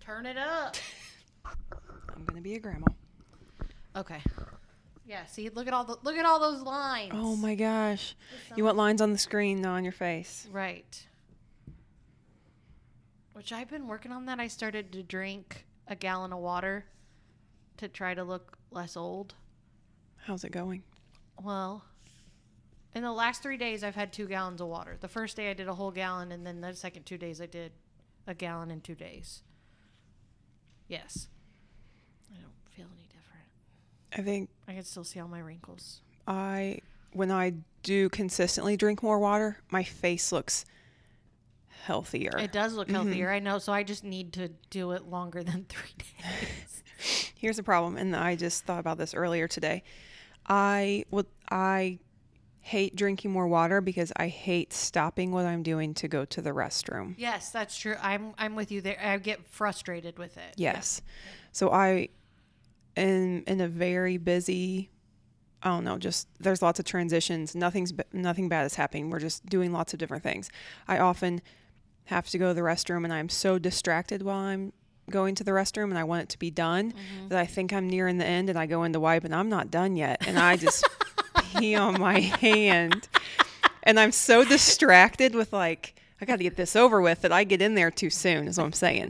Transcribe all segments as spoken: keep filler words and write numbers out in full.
Turn it up. I'm going to be a grandma. Okay. Yeah, see, look at all the look at all those lines. Oh my gosh. You want lines on the screen, not on your face. Right. Which I've been working on that. I started to drink a gallon of water to try to look less old. How's it going? Well, in the last three days, I've had two gallons of water. The first day I did a whole gallon, and then the second two days I did a gallon in two days. Yes. I don't feel any different. I think I can still see all my wrinkles. I, when I do consistently drink more water, my face looks healthier. It does look healthier, mm-hmm. I know. So I just need to do it longer than three days. Here's the problem, and I just thought about this earlier today. I would I hate drinking more water because I hate stopping what I'm doing to go to the restroom. Yes, that's true. I'm I'm with you there. I get frustrated with it. Yes. Yeah. So I am in a very busy, I don't know, just there's lots of transitions. Nothing's nothing bad is happening. We're just doing lots of different things. I often have to go to the restroom, and I'm so distracted while I'm going to the restroom, and I want it to be done, mm-hmm. that I think I'm nearing the end, and I go in to wipe, and I'm not done yet, and I just pee on my hand, and I'm so distracted with like, I got to get this over with, that I get in there too soon, is what I'm saying.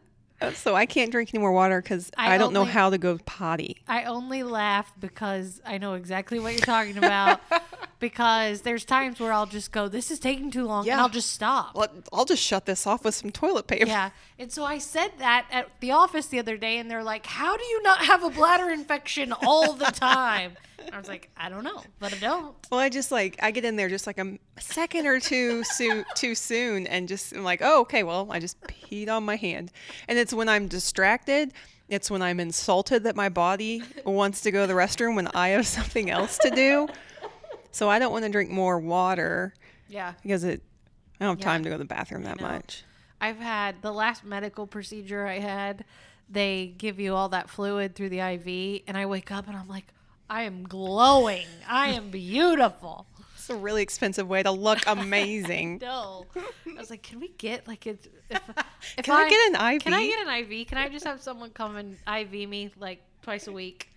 So I can't drink any more water because I, I don't only, know how to go potty. I only laugh because I know exactly what you're talking about. Because there's times where I'll just go, this is taking too long, yeah. and I'll just stop. Well, I'll just shut this off with some toilet paper. Yeah. And so I said that at the office the other day, and they're like, how do you not have a bladder infection all the time? And I was like, I don't know, but I don't. Well, I just like, I get in there just like a second or two soon, too soon, and just I'm like, oh, okay, well, I just peed on my hand. And it's when I'm distracted. It's when I'm insulted that my body wants to go to the restroom when I have something else to do. So I don't want to drink more water. Yeah. Because it, I don't have yeah. time to go to the bathroom that much. I've had the last medical procedure I had, they give you all that fluid through the I V, and I wake up and I'm like, I am glowing. I am beautiful. It's a really expensive way to look amazing. No. I was like, can we get like a, if, if Can I, I get an I V? Can I get an I V? Can I just have someone come and I V me like twice a week?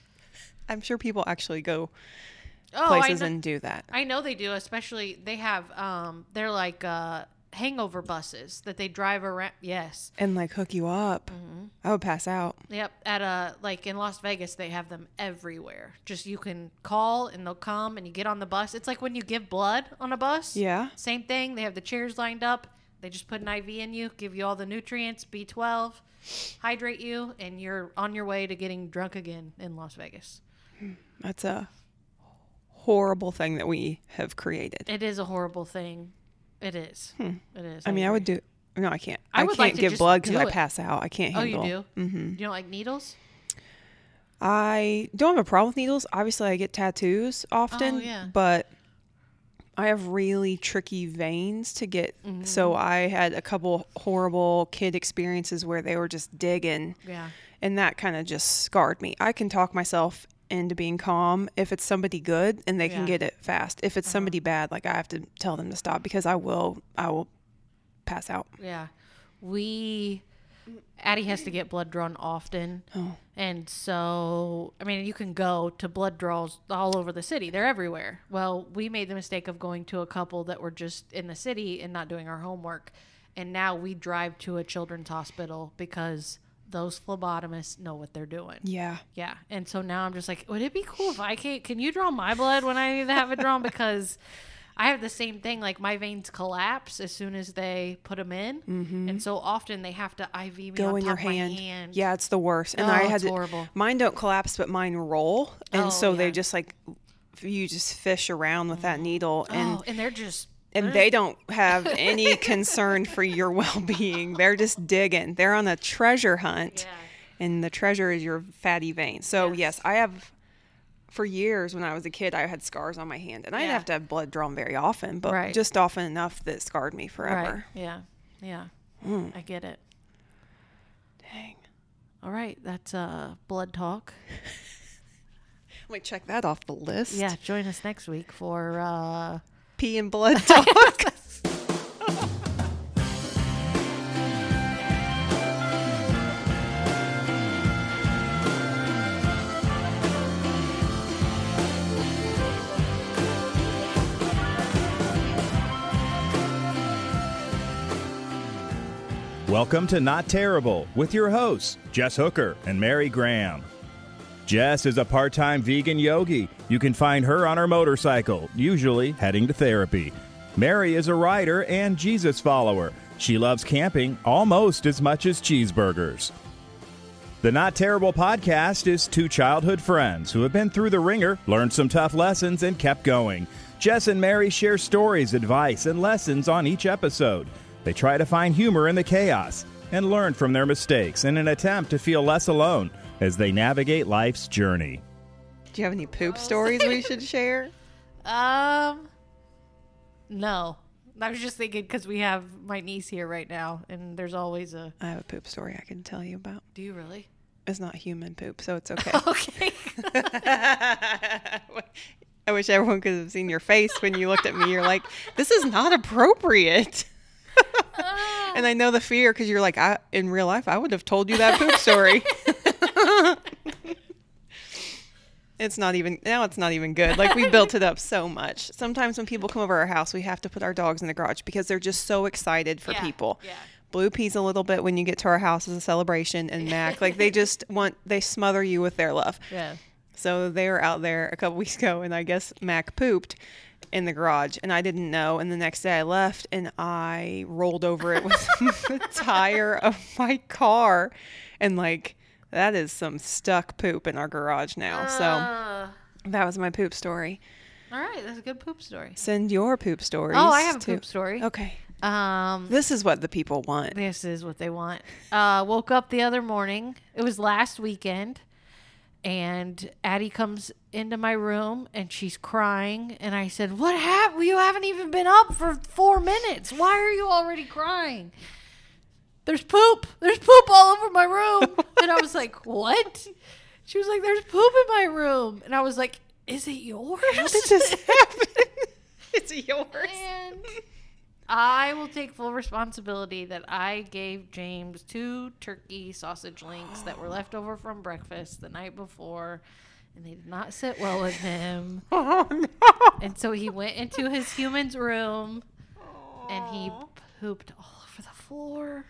I'm sure people actually go Oh, places know, and do that. I know they do, especially they have um they're like uh hangover buses that they drive around. Yes. And like hook you up. Mm-hmm. I would pass out. Yep. At a like in Las Vegas they have them everywhere. Just you can call and they'll come and you get on the bus. It's like when you give blood on a bus. Yeah. Same thing. They have the chairs lined up. They just put an I V in you, give you all the nutrients, B twelve, hydrate you, and you're on your way to getting drunk again in Las Vegas. That's a horrible thing that we have created. It is a horrible thing. It is. Hmm. It is. I, I mean, agree. I would do. No, I can't. I, I would can't like to give just blood because I pass out. I can't handle. Oh, you do? Mm-hmm. You don't like needles? I don't have a problem with needles. Obviously, I get tattoos often, oh, yeah. but I have really tricky veins to get. Mm-hmm. So I had a couple horrible kid experiences where they were just digging. Yeah. And that kind of just scarred me. I can talk myself into being calm if it's somebody good and they yeah. can get it fast. If it's uh-huh. somebody bad, like I have to tell them to stop because I will I will pass out. Yeah. We Addie has to get blood drawn often. Oh. And so I mean you can go to blood draws all over the city. They're everywhere. Well, we made the mistake of going to a couple that were just in the city and not doing our homework. And now we drive to a children's hospital because those phlebotomists know what they're doing. Yeah. Yeah. And so now I'm just like, would it be cool if I can, can you draw my blood when I need to have it drawn? Because I have the same thing. Like my veins collapse as soon as they put them in. Mm-hmm. And so often they have to I V me Go on in top your of my hand. hand. Yeah, it's the worst. And oh, I had it's to, horrible. Mine don't collapse, but mine roll. And oh, so yeah. they just like, you just fish around with that needle. And, oh, and they're just... And they don't have any concern for your well-being. They're just digging. They're on a treasure hunt. Yeah. And the treasure is your fatty vein. So, yes. yes, I have, for years when I was a kid, I had scars on my hand. And I yeah. didn't have to have blood drawn very often, but right. just often enough that it scarred me forever. Right. Yeah. Yeah. Mm. I get it. Dang. All right. That's uh, blood talk. Let me check that off the list. Yeah. Join us next week for... Uh, Pee and blood talk. Welcome to Not Terrible with your hosts, Jess Hooker and Mary Graham. Jess is a part-time vegan yogi. You can find her on her motorcycle, usually heading to therapy. Mary is a writer and Jesus follower. She loves camping almost as much as cheeseburgers. The Not Terrible podcast is two childhood friends who have been through the ringer, learned some tough lessons, and kept going. Jess and Mary share stories, advice, and lessons on each episode. They try to find humor in the chaos and learn from their mistakes in an attempt to feel less alone as they navigate life's journey. Do you have any poop stories we should share? Um, no. I was just thinking because we have my niece here right now, and there's always a... I have a poop story I can tell you about. Do you really? It's not human poop, so it's okay. Okay. I wish everyone could have seen your face when you looked at me. You're like, this is not appropriate. Oh. And I know the fear because you're like, I, in real life, I would have told you that poop story. It's not even, now it's not even good. Like, we built it up so much. Sometimes when people come over our house, we have to put our dogs in the garage because they're just so excited for yeah, people. Yeah. Blue pees a little bit when you get to our house as a celebration, and Mac, like, they just want, they smother you with their love. Yeah. So they were out there a couple weeks ago, and I guess Mac pooped in the garage, and I didn't know. And the next day I left, and I rolled over it with the tire of my car, and like, that is some stuck poop in our garage now. Uh, so that was my poop story. All right, that's a good poop story. Send your poop stories. Oh, I have a too. poop story. Okay. Um, this is what the people want. This is what they want. Uh, woke up the other morning. It was last weekend. And Addie comes into my room and she's crying. And I said, what happened? You haven't even been up for four minutes. Why are you already crying? There's poop. There's poop all over my room. And I was like, what? She was like, there's poop in my room. And I was like, is it yours? How did this happen? Is it yours? And I will take full responsibility that I gave James two turkey sausage links that were left over from breakfast the night before, and they did not sit well with him. Oh, no. And so he went into his human's room, and he pooped all over the floor.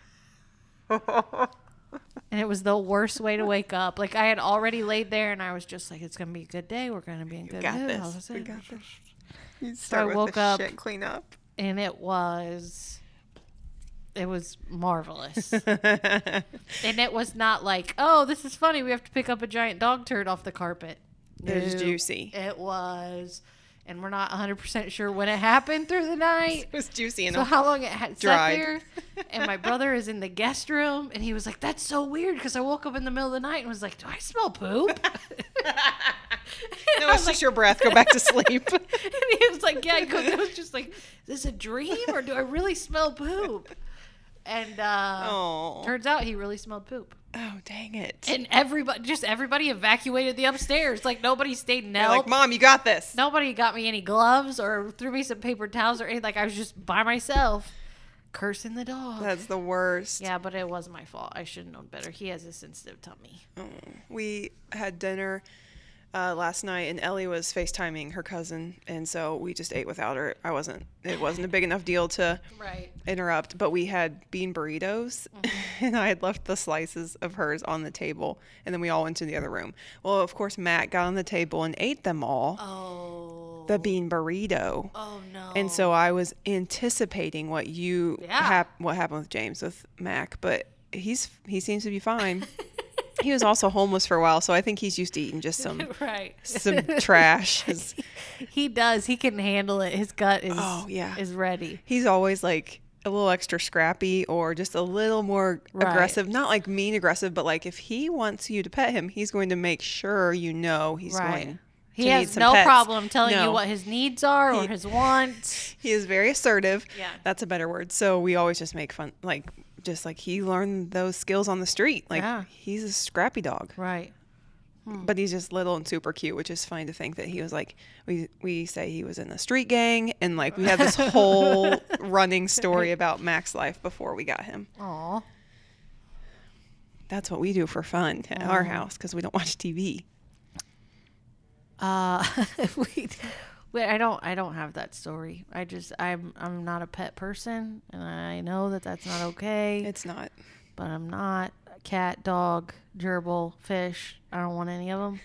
And it was the worst way to wake up. Like, I had already laid there, and I was just like, it's going to be a good day. We're going to be in good mood. This. We got this. You so I with woke the up. Shit clean up. And it was, it was marvelous. And it was not like, oh, this is funny. We have to pick up a giant dog turd off the carpet. It was No, juicy. It was. And we're not one hundred percent sure when it happened through the night. It was juicy and so how long it had dried. sat there. And my brother is in the guest room. And he was like, that's so weird. Because I woke up in the middle of the night and was like, do I smell poop? No, it's just like, your breath. Go back to sleep. And he was like, yeah. I was just like, is this a dream or do I really smell poop? And uh, turns out he really smelled poop. Oh, dang it. And everybody, just everybody evacuated the upstairs. Like, nobody stayed and helped. Like, Mom, you got this. Nobody got me any gloves or threw me some paper towels or anything. Like, I was just by myself cursing the dog. That's the worst. Yeah, but it was my fault. I should have known better. He has a sensitive tummy. Oh. We had dinner uh, last night, and Ellie was FaceTiming her cousin, and so we just ate without her. I wasn't, it wasn't a big enough deal to right. interrupt, but we had bean burritos, mm-hmm. and I had left the slices of hers on the table, and then we all went to the other room. Well, of course, Matt got on the table and ate them all. Oh. The bean burrito. Oh, no. And so I was anticipating what you, yeah. hap- what happened with James, with Mac, but he's he seems to be fine. He was also homeless for a while, so I think he's used to eating just some right. some trash. His, he does. He can handle it. His gut is oh, yeah. is ready. He's always like a little extra scrappy or just a little more right. aggressive. Not like mean aggressive, but like if he wants you to pet him, he's going to make sure you know he's right. going He to has need some no pets. problem telling no. you what his needs are or he, his wants. He is very assertive. Yeah. That's a better word. So we always just make fun, like, just like he learned those skills on the street. Like, yeah. he's a scrappy dog. Right. Hmm. But he's just little and super cute, which is funny to think that he was like, we we say he was in the street gang, and like we had this whole running story about Mac's life before we got him. Aw. That's what we do for fun at our house because we don't watch T V. Uh, we Wait, I don't. I don't have that story. I just. I'm. I'm not a pet person, and I know that that's not okay. It's not. But I'm not. Cat, dog, gerbil, fish. I don't want any of them.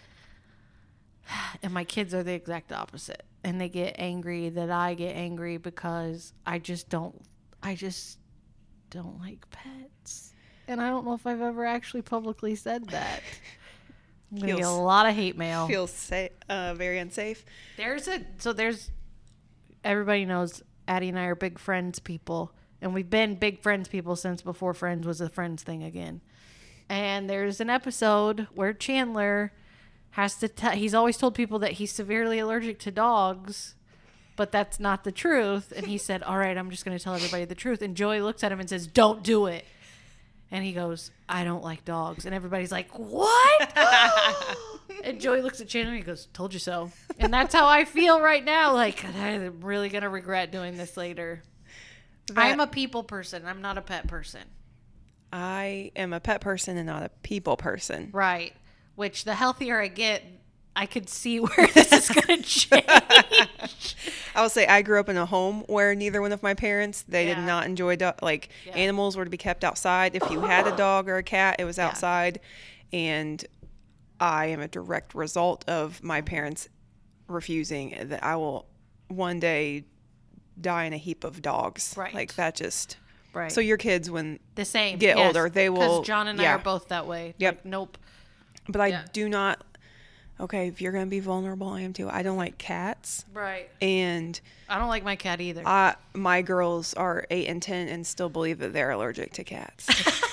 And my kids are the exact opposite, and they get angry that I get angry because I just don't. I just don't like pets, and I don't know if I've ever actually publicly said that. I'm gonna Feels, get a lot of hate mail. Feels safe, uh, very unsafe. There's a so there's everybody knows Addie and I are big Friends people, and we've been big Friends people since before Friends was a Friends thing again. And there's an episode where Chandler has to tell he's always told people that he's severely allergic to dogs, but that's not the truth. And he said, "All right, I'm just going to tell everybody the truth." And Joey looks at him and says, "Don't do it." And he goes, "I don't like dogs." And everybody's like, "What?" And Joey looks at Chandler and he goes, "Told you so." And that's how I feel right now. Like, I'm really going to regret doing this later. That, I'm a people person. I'm not a pet person. I am a pet person and not a people person. Right. Which the healthier I get, I could see where this is going to change. I will say I grew up in a home where neither one of my parents, they Yeah. did not enjoy, do- like, Yeah. animals were to be kept outside. If you had a dog or a cat, it was Yeah. outside. And I am a direct result of my parents refusing that I will one day die in a heap of dogs. Right. Like, that just... Right. So your kids, when the same. get yes. older, they will... Because John and I yeah. are both that way. Yep. Like, nope. But I Yeah. do not... Okay, if you're going to be vulnerable, I am too. I don't like cats. Right. And I don't like my cat either. I, my girls are eight and ten and still believe that they're allergic to cats.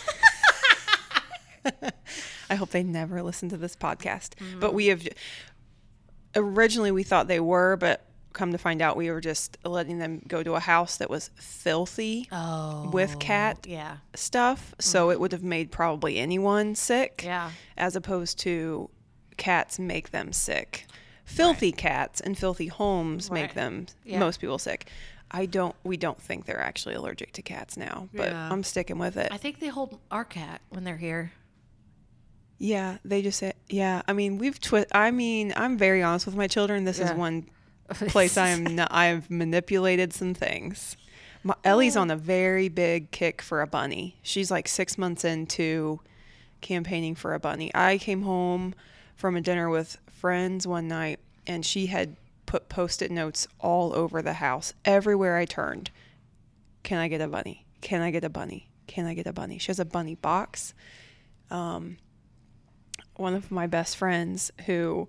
I hope they never listen to this podcast. Mm-hmm. But we have... Originally, we thought they were, but come to find out, we were just letting them go to a house that was filthy oh, with cat yeah. stuff. So Mm-hmm. it would have made probably anyone sick. Yeah. As opposed to cats make them sick. Filthy Right. cats and filthy homes Right. make them, Yeah. most people, sick. I don't, we don't think they're actually allergic to cats now, but Yeah. I'm sticking with it. I think they hold our cat when they're here. Yeah, they just say, yeah. I mean, we've twi- I mean, I'm very honest with my children. This Yeah. is one place I am not, I've manipulated some things. My, Ellie's on a very big kick for a bunny. She's like six months into campaigning for a bunny. I came home from a dinner with friends one night, and she had put Post-it notes all over the house. Everywhere I turned, can I get a bunny? Can I get a bunny? Can I get a bunny? She has a bunny box. Um, one of my best friends who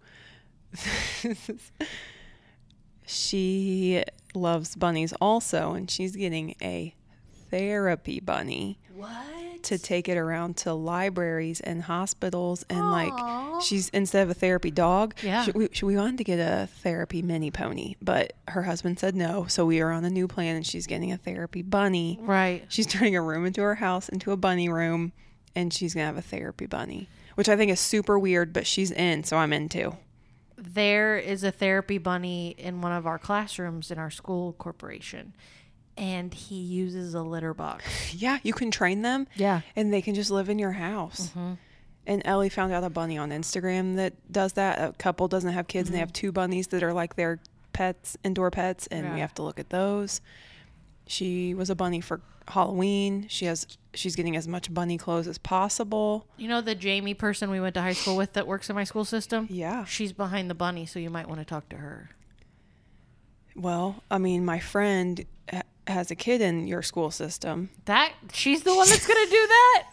she loves bunnies also, and she's getting a therapy bunny. What? To take it around to libraries and hospitals, and Aww. like she's, instead of a therapy dog, Yeah. she, we, she, we wanted to get a therapy mini pony, but her husband said no, so we are on a new plan, and she's getting a therapy bunny. Right. She's turning a room into her house into a bunny room, and she's gonna have a therapy bunny, which I think is super weird, but she's in, so I'm into. There is a therapy bunny in one of our classrooms in our school corporation, and he uses a litter box. Yeah, you can train them. Yeah. And they can just live in your house. Mm-hmm. And Ellie found out a bunny on Instagram that does that. A couple doesn't have kids, Mm-hmm. and they have two bunnies that are like their pets, indoor pets, and Yeah. we have to look at those. She was a bunny for Halloween. She has she's getting as much bunny clothes as possible. You know the Jamie person we went to high school with that works in my school system? Yeah. She's behind the bunny, so you might want to talk to her. Well, I mean, my friend ha- has a kid in your school system. That she's the one that's gonna do that.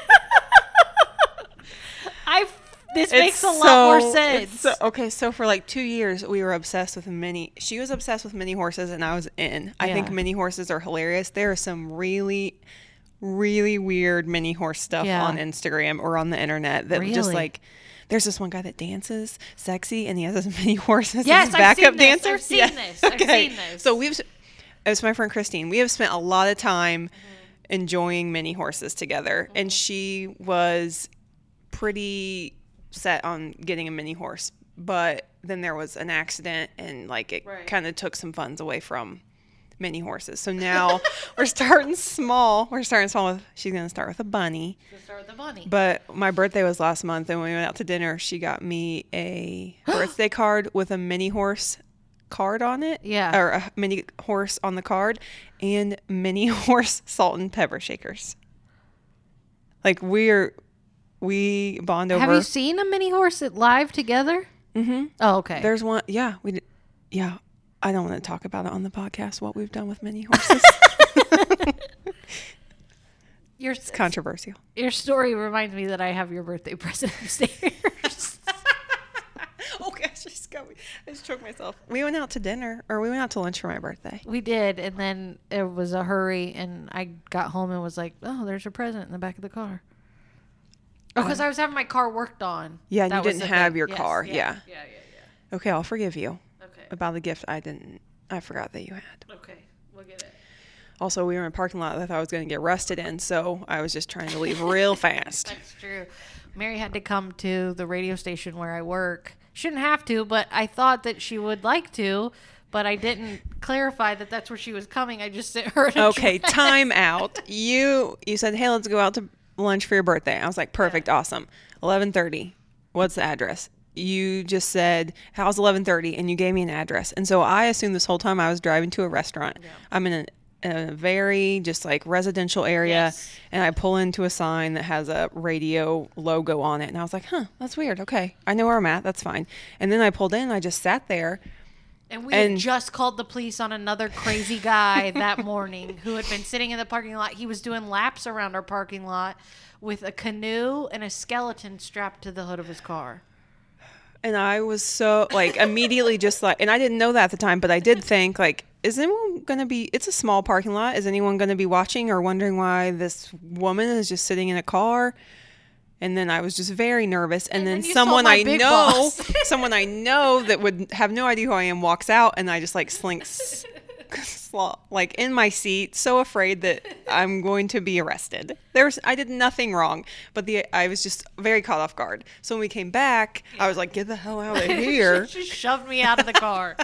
I. This makes a lot more sense. So, okay, so for like two years, we were obsessed with mini. She was obsessed with mini horses, and I was in. I Yeah. think mini horses are hilarious. There is some really, really weird mini horse stuff Yeah. on Instagram or on the internet that just Really? like. There's this one guy that dances sexy, and he has his mini horses as Yes, his I've backup seen this. dancer. I've seen this. I've seen this. So we've. It's my friend Christine. We have spent a lot of time enjoying mini horses together, and she was pretty set on getting a mini horse, but then there was an accident, and like it Right. kind of took some funds away from mini horses. So now we're starting small. We're starting small with, she's going to start with a bunny. Let's start with the bunny. But my birthday was last month, and when we went out to dinner, she got me a birthday card with a mini horse card on it. Yeah. Or a mini horse on the card, and mini horse salt and pepper shakers. Like we're, we bond over. Have you seen a mini horse at live together? Mm-hmm. Oh, okay. There's one. Yeah. We did. Yeah. I don't want to talk about it on the podcast, what we've done with mini horses. Your, It's controversial. Your story reminds me that I have your birthday present upstairs. Oh gosh, I just got, I just choked myself. We went out to dinner, or we went out to lunch for my birthday. We did, and then it was a hurry, and I got home and was like, "Oh, there's your present in the back of the car." Oh, because I was having my car worked on. Yeah, and That you was didn't the have thing. your Yes, car. Yeah, Yeah. yeah, yeah, yeah. Okay, I'll forgive you Okay. about the gift I didn't. I forgot that you had. Okay, we'll get it. Also, we were in a parking lot that I thought I was going to get arrested in, so I was just trying to leave real fast. That's true. Mary had to come to the radio station where I work. Shouldn't have to, but I thought that she would like to, but I didn't clarify that that's where she was coming. I just sent her an Okay, address. time out. You you said, "Hey, let's go out to lunch for your birthday." I was like, "Perfect, awesome." eleven thirty. What's the address? You just said, "How's eleven thirty?" and you gave me an address. And so I assumed this whole time I was driving to a restaurant. Yeah. I'm in a in a very just like residential area, Yes. and I pull into a sign that has a radio logo on it, and I was like, huh, that's weird. Okay, I know where I'm at, that's fine. And then I pulled in and I just sat there. And we And- had just called the police on another crazy guy that morning who had been sitting in the parking lot. He was doing laps around our parking lot with a canoe and a skeleton strapped to the hood of his car. And I was so like immediately just like, and I didn't know that at the time, but I did think like, is anyone going to be, it's a small parking lot. Is anyone going to be watching or wondering why this woman is just sitting in a car? And then I was just very nervous. And, And then then you saw someone my I big know, boss. someone I know that would have no idea who I am walks out, and I just like slink, s- sl- like in my seat, so afraid that I'm going to be arrested. There was, I did nothing wrong, but the I was just very caught off guard. So when we came back, I was like, get the hell out of here. She just shoved me out of the car.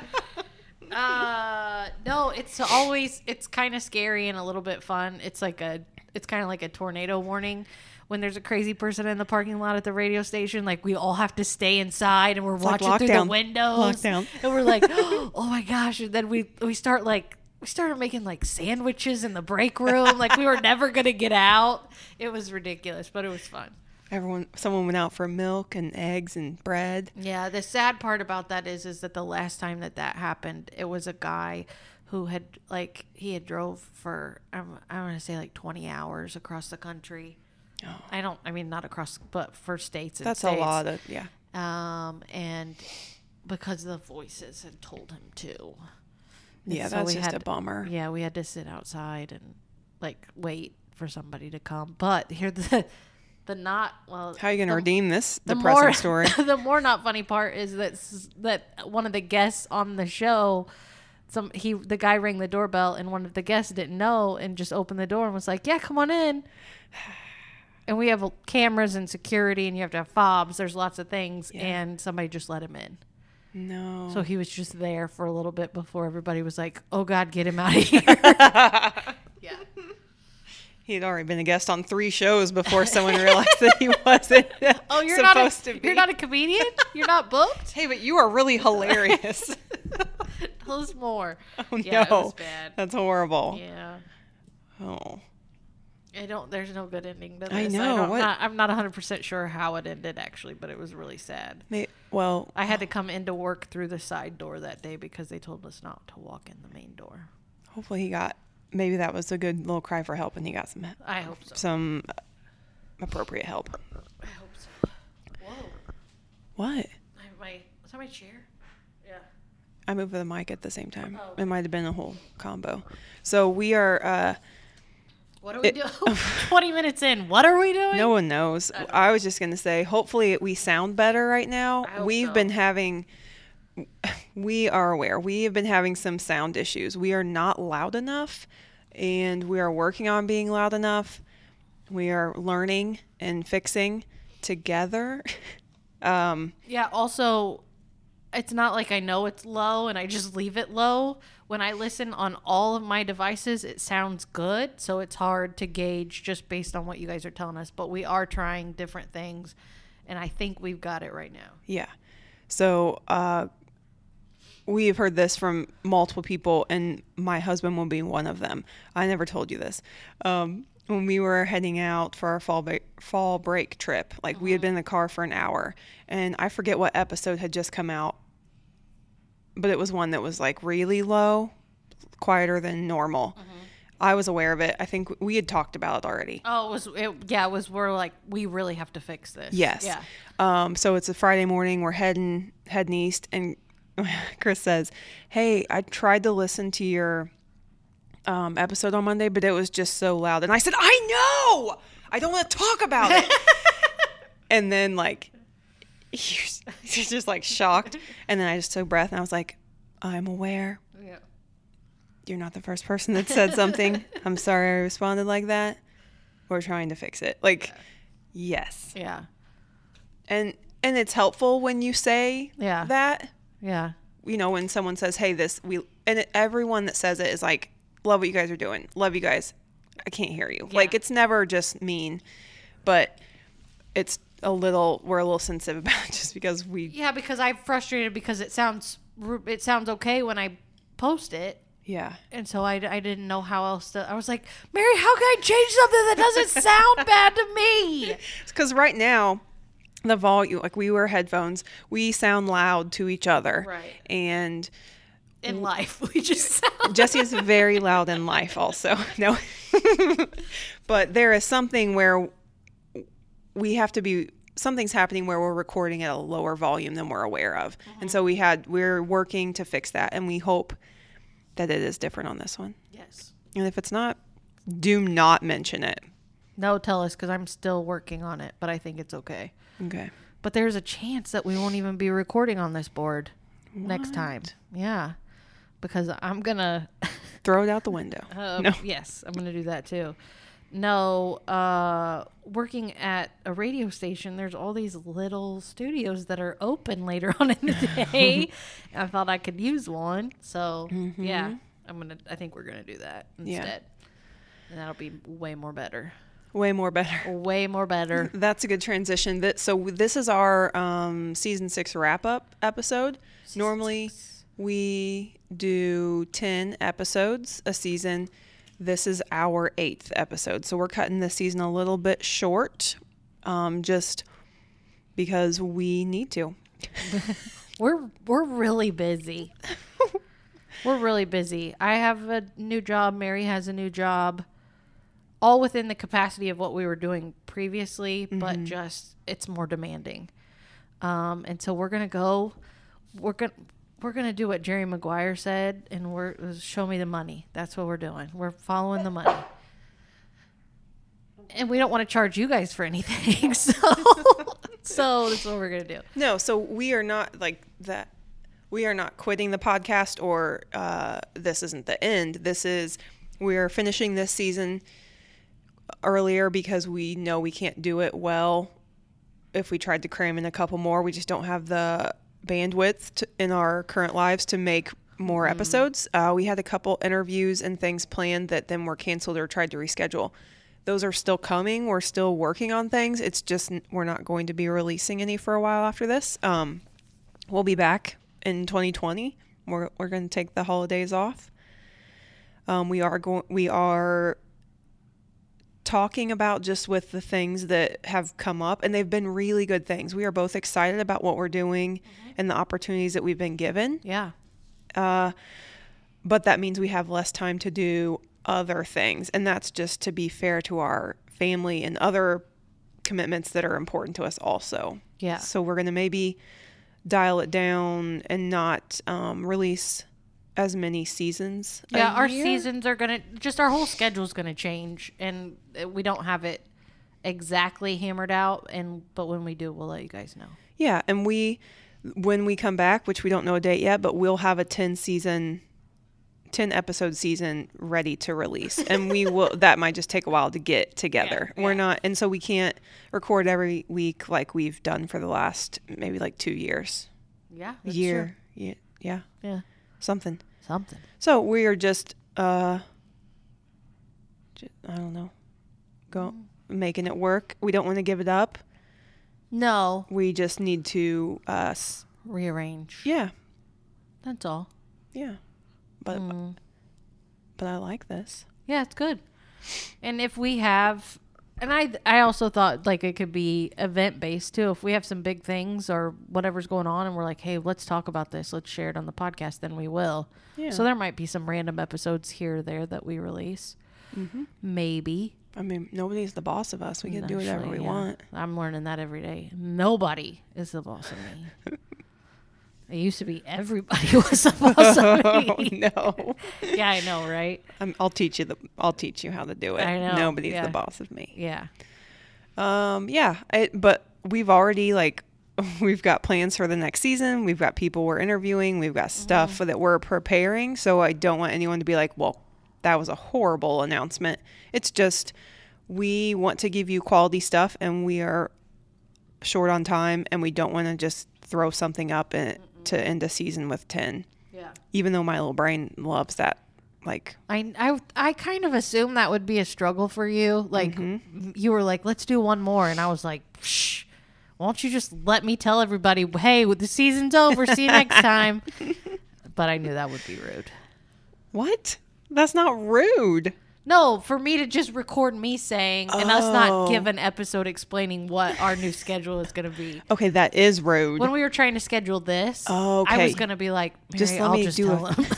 uh, no, it's always, it's kind of scary and a little bit fun. It's like a, it's kind of like a tornado warning. When there's a crazy person in the parking lot at the radio station, like we all have to stay inside and we're like watching through the lockdown. windows. Lockdown. And we're like, oh my gosh. And then we, we start like, we started making like sandwiches in the break room. Like we were never going to get out. It was ridiculous, but it was fun. Everyone, someone went out for milk and eggs and bread. Yeah, the sad part about that is is that the last time that that happened, it was a guy who had like he had drove for I'm I'm gonna say like twenty hours across the country. Oh. I don't, I mean not across, but for states. And That's states. a lot of, yeah. Um, and because the voices had told him to. And Yeah, so that's we just had- a bummer. Yeah, we had to sit outside and like wait for somebody to come. But here the the not well. How are you going to the- redeem this the depressing more, story? The more not funny part is that s- that one of the guests on the show, some he the guy rang the doorbell and one of the guests didn't know and just opened the door and was like, "Yeah, come on in." And we have cameras and security, and you have to have fobs. There's lots of things, Yeah. and somebody just let him in. No. So he was just there for a little bit before everybody was like, "Oh God, get him out of here!" Yeah. He'd already been a guest on three shows before someone realized that he wasn't Oh, you're not a, supposed to be. you're not a comedian. You're not booked. Hey, but you are really hilarious. Tell us more. Oh, Yeah, it no. was bad. That's horrible. Yeah. Oh. I don't. There's no good ending to this. I know, don't- what- Not, I'm not one hundred percent sure how it ended actually, but it was really sad. May, well, I had to come into work through the side door that day because they told us not to walk in the main door. hopefully he got, maybe that was a good little cry for help and he got some I hope so. some appropriate help. I hope so. Whoa. What? I, my, is that my chair? Yeah. I moved the mic at the same time. Oh, okay. It might have been a whole combo. So we are, uh, What are we It- doing? twenty minutes in. What are we doing? no one knows. I don't I was just going to say, hopefully we sound better right now. I hope We've so. been having, we are aware, we have been having some sound issues. We are not loud enough, and we are working on being loud enough. We are learning and fixing together. um, Yeah, also, it's not like I know it's low and I just leave it low. When I listen on all of my devices, it sounds good. So it's hard to gauge just based on what you guys are telling us. But we are trying different things. And I think we've got it right now. yeah. So uh, we have heard this from multiple people, and my husband will be one of them. I never told you this. Um, when we were heading out for our fall ba- fall break trip, like uh-huh. we had been in the car for an hour, and I forget what episode had just come out, but it was one that was like really low, quieter than normal. Uh-huh. I was aware of it. I think we had talked about it already. Oh, it was, it, yeah, it was, we're like, we really have to fix this. Yes. Yeah. Um, so it's a Friday morning. We're heading, heading east, and Chris says, hey, I tried to listen to your um, episode on Monday, but it was just so loud. And I said, I know! I don't want to talk about it. And then, like, he's just, like, shocked. And then I just took a breath, and I was like, I'm aware. Yeah. You're not the first person that said something. I'm sorry I responded like that. We're trying to fix it. Like, yes. Yeah. And and it's helpful when you say yeah. that. Yeah. You know, when someone says, hey, this, we, and it, everyone that says it is like, love what you guys are doing. Love you guys. I can't hear you. Yeah. Like, it's never just mean, but it's a little, we're a little sensitive about it just because we. Yeah, because I'm frustrated because it sounds, it sounds okay when I post it. Yeah. And so I, I didn't know how else to, I was like, Mary, how can I change something that doesn't sound bad to me? It's because right now, the volume, like we wear headphones, we sound loud to each other. Right. And in life, we just sound. Jesse is very loud in life also. No. But there is something where we have to be, something's happening where we're recording at a lower volume than we're aware of. Mm-hmm. And so we had, we're working to fix that, and we hope that it is different on this one. Yes. And if it's not, do not mention it. No, tell us, because I'm still working on it, but I think it's okay. Okay. But there's a chance that we won't even be recording on this board what? next time. Yeah. Because I'm going to... Throw it out the window. Uh, no. Yes, I'm going to do that too. No, uh, working at a radio station, there's all these little studios that are open later on in the day. I thought I could use one. So, mm-hmm. yeah, I'm going to, I think we're going to do that instead. Yeah. And that'll be way more better. Way more better. Way more better. That's a good transition. That so this is our um, season six wrap up episode. Season Normally six. we do ten episodes a season. This is our eighth episode, so we're cutting this season a little bit short, um, just because we need to. we're we're really busy. We're really busy. I have a new job. Mary has a new job. All within the capacity of what we were doing previously, mm-hmm. but just it's more demanding. Um, and so we're gonna go. We're gonna we're gonna do what Jerry Maguire said, and we're show me the money. That's what we're doing. We're following the money, and we don't want to charge you guys for anything. So, so that's what we're gonna do. No, so we are not like that. We are not quitting the podcast, or uh, this isn't the end. This is we are finishing this season earlier because we know we can't do it well if we tried to cram in a couple more. We just don't have the bandwidth to, in our current lives to make more mm. episodes. Uh, we had a couple interviews and things planned that then were canceled or tried to reschedule. Those are still coming. We're still working on things. It's just we're not going to be releasing any for a while after this. Um, we'll be back in twenty twenty. We're we're going to take the holidays off. Um, we are going. We are. talking about just with the things that have come up, and they've been really good things. We are both excited about what we're doing mm-hmm. and the opportunities that we've been given. Yeah. Uh, but that means we have less time to do other things. And that's just to be fair to our family and other commitments that are important to us also. Yeah. So we're going to maybe dial it down and not um, release as many seasons. Yeah, our seasons are gonna just our whole schedule's gonna change, and we don't have it exactly hammered out. And but when we do, we'll let you guys know. Yeah, and we when we come back, which we don't know a date yet, but we'll have a ten season, ten episode season ready to release, and we will. That might just take a while to get together. Yeah, We're yeah. not, and so we can't record every week like we've done for the last maybe like two years. Yeah, that's year. True. Yeah, yeah, yeah. Something. Something. So we are just, uh, just, I don't know, go mm. making it work. We don't want to give it up. No. We just need to uh, rearrange. Yeah. That's all. Yeah. But Mm. but I like this. Yeah, it's good. And if we have, and I I also thought like it could be event based too. If we have some big things or whatever's going on and we're like, hey, let's talk about this, let's share it on the podcast, then we will. Yeah. So there might be some random episodes here or there that we release. Mm-hmm. Maybe. I mean, nobody's the boss of us. We can do whatever Actually, we yeah. want. I'm learning that every day. Nobody is the boss of me. It used to be everybody was the boss of me. Oh, no. Yeah, I know, right? I'm, I'll teach you the. I'll teach you how to do it. I know, Nobody's yeah. the boss of me. Yeah. Um. Yeah. It, but we've already like, we've got plans for the next season. We've got people we're interviewing. We've got stuff Mm-hmm. that we're preparing. So I don't want anyone to be like, well, that was a horrible announcement. It's just we want to give you quality stuff, and we are short on time, and we don't want to just throw something up and to end a season with ten. Yeah. Even though my little brain loves that. Like, I, I, I kind of assumed that would be a struggle for you. Like, you were like, let's do one more. And I was like, Psh, why don't you just let me tell everybody, hey, the season's over. See you next time. But I knew that would be rude. what? That's not rude. No, for me to just record me saying and us not Oh. give an episode explaining what our new schedule is going to be. Okay, that is rude. When we were trying to schedule this, Oh, I okay. was going to be like, Mary, Just let I'll me just do tell a- him.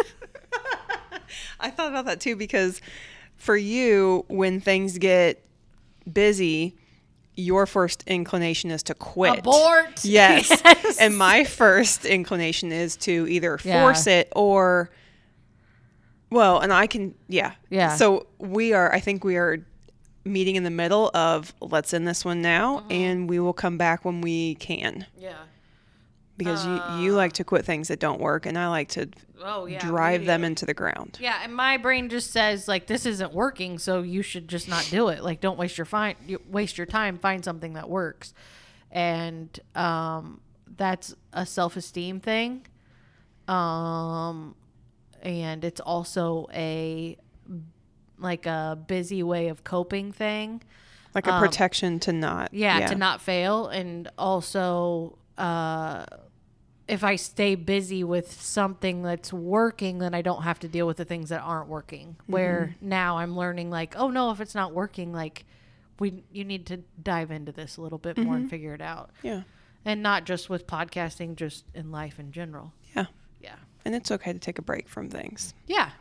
I thought about that too, because for you, when things get busy, your first inclination is to quit. Abort. Yes. Yes. And my first inclination is to either Yeah. force it or, well, and I can, yeah. Yeah. So we are, I think we are meeting in the middle of let's end this one now, Mm-hmm. and we will come back when we can. Yeah. Because you, you like to quit things that don't work, and I like to Oh, yeah. drive them immediately. into the ground. Yeah, and my brain just says like this isn't working, so you should just not do it. Like don't waste your fine you waste your time, find something that works. And um that's a self-esteem thing. Um and it's also a like a busy way of coping thing. Like a protection to not. Yeah, to not fail, and also uh if I stay busy with something that's working, then I don't have to deal with the things that aren't working. Where now I'm learning like, oh no, if it's not working, like we you need to dive into this a little bit more and figure it out. Yeah. And not just with podcasting, just in life in general. Yeah. Yeah. And it's okay to take a break from things. Yeah.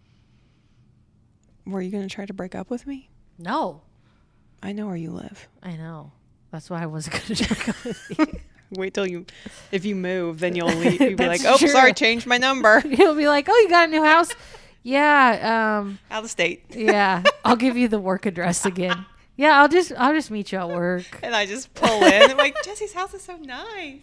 Were you going to try to break up with me? No. I know where you live. I know. That's why I wasn't going to break up with you. Wait till you, if you move, then you'll leave. You'll be That's like, oh, true. sorry, changed my number. He'll be like, oh, you got a new house? Yeah. Um, Out of state. yeah. I'll give you the work address again. Yeah, I'll just I'll just meet you at work. And I just pull in. I'm like, Jesse's house is so nice.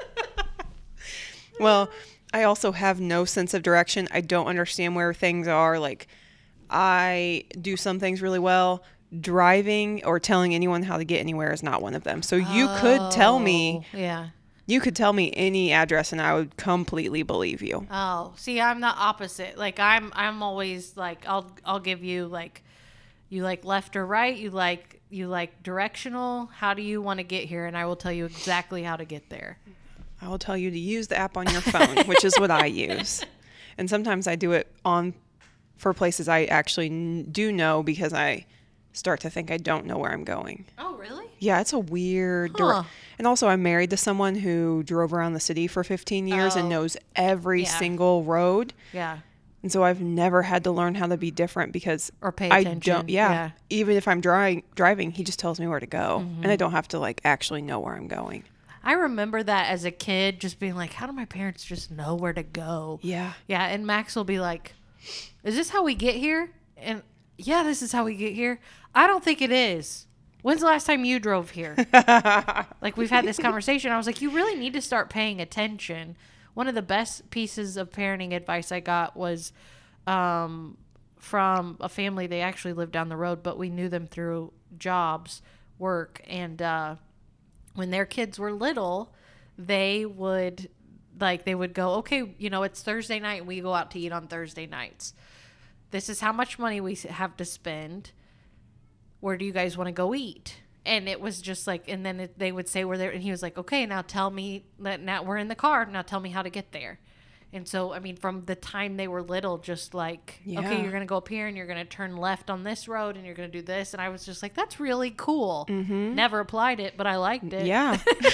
Well, I also have no sense of direction. I don't understand where things are. Like, I do some things really well. Driving or telling anyone how to get anywhere is not one of them. So you could tell me, Oh, yeah. you could tell me any address and I would completely believe you. Oh, see, I'm the opposite. Like I'm I'm always like I'll I'll give you like you like left or right, you like you like directional. How do you want to get here? And I will tell you exactly how to get there. I will tell you to use the app on your phone, which is what I use. And sometimes I do it on for places I actually n- do know because I start to think I don't know where I'm going. Oh, really? Yeah, it's a weird. dir- Huh. And also, I'm married to someone who drove around the city for fifteen years and Oh. knows every Yeah. single road. Yeah. And so I've never had to learn how to be different because Or pay I attention. don't. Yeah, Yeah. even if I'm driving, driving, he just tells me where to go, Mm-hmm. and I don't have to like actually know where I'm going. I remember that as a kid, just being like, how do my parents just know where to go? Yeah. Yeah, and Max will be like, is this how we get here? And yeah, this is how we get here. I don't think it is. When's the last time you drove here? Like, we've had this conversation. I was like, you really need to start paying attention. One of the best pieces of parenting advice I got was um, from a family. They actually lived down the road, but we knew them through jobs, work. And uh, when their kids were little, they would, like, they would go, okay, you know, it's Thursday night and we go out to eat on Thursday nights. This is how much money we have to spend. Where do you guys want to go eat? And it was just like, and then it, they would say we're there. And he was like, okay, now tell me that now we're in the car. Now tell me how to get there. And so, I mean, from the time they were little, just like, Yeah. okay, you're going to go up here and you're going to turn left on this road and you're going to do this. And I was just like, that's really cool. Mm-hmm. Never applied it, but I liked it. Yeah.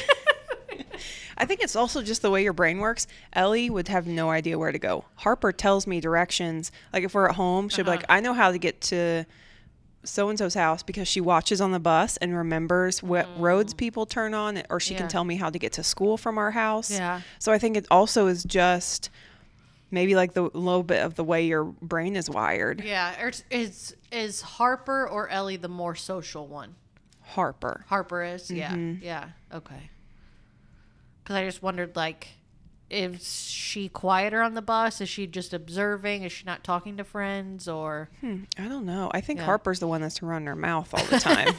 I think it's also just the way your brain works. Ellie would have no idea where to go. Harper tells me directions. Like if we're at home, she'll Uh-huh. be like, I know how to get to so-and-so's house because she watches on the bus and remembers what mm. roads people turn on, or she Yeah. can tell me how to get to school from our house. Yeah. So I think it also is just maybe like the little bit of the way your brain is wired. Yeah. Is, is, is Harper or Ellie the more social one? Harper. Harper is? Yeah. Yeah. Okay. Because I just wondered, like, is she quieter on the bus? Is she just observing? Is she not talking to friends? Or Hmm, I don't know. I think Yeah. Harper's the one that's running her mouth all the time.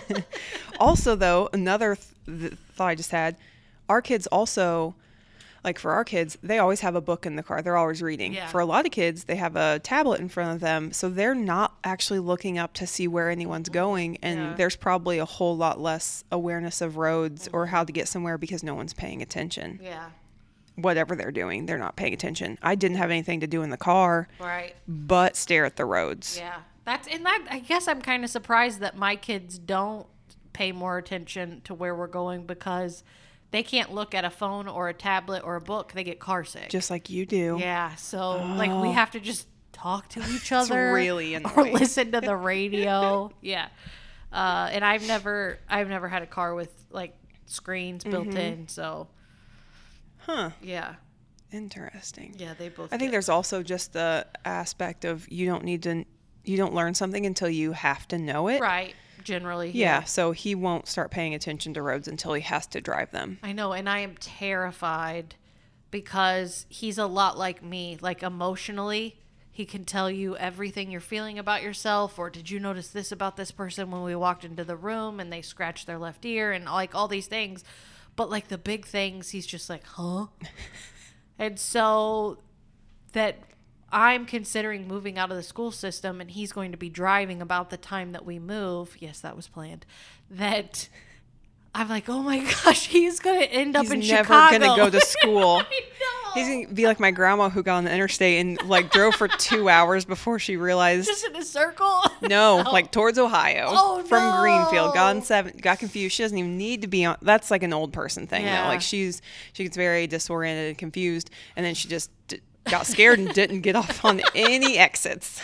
Also, though, another th- th- thought I just had, our kids also, like for our kids, they always have a book in the car. They're always reading. Yeah. For a lot of kids, they have a tablet in front of them, so they're not actually looking up to see where anyone's going, and Yeah. there's probably a whole lot less awareness of roads or how to get somewhere because no one's paying attention. yeah, Whatever they're doing, they're not paying attention. I didn't have anything to do in the car right. but stare at the roads. Yeah, that's and that. I guess I'm kind of surprised that my kids don't pay more attention to where we're going because they can't look at a phone or a tablet or a book. They get car sick. Just like you do. Yeah, so like we have to just talk to each other. really or annoying. listen to the radio. Yeah, uh, and I've never I've never had a car with like screens built Mm-hmm. in. So Huh. yeah, Interesting. yeah, they both. I think get- there's also just the aspect of you don't need to, you don't learn something until you have to know it. right generally. Yeah. So he won't start paying attention to roads until he has to drive them. I know, and I am terrified because he's a lot like me. Like emotionally, he can tell you everything you're feeling about yourself, or did you notice this about this person when we walked into the room and they scratched their left ear, and like all these things. But like the big things, he's just like, huh? And so that I'm considering moving out of the school system, and he's going to be driving about the time that we move. Yes, that was planned. That I'm like, oh my gosh, he's going to end up He's in never Chicago. going to go to school. I know. He's going to be like my grandma who got on the interstate and like drove for two hours before she realized. Just in a circle. No, like towards Ohio Oh, from no. Greenfield. Got on seven, got confused. She doesn't even need to be on. That's like an old person thing. Yeah. Though. Like she's she gets very disoriented and confused, and then she just d- got scared and didn't get off on any exits,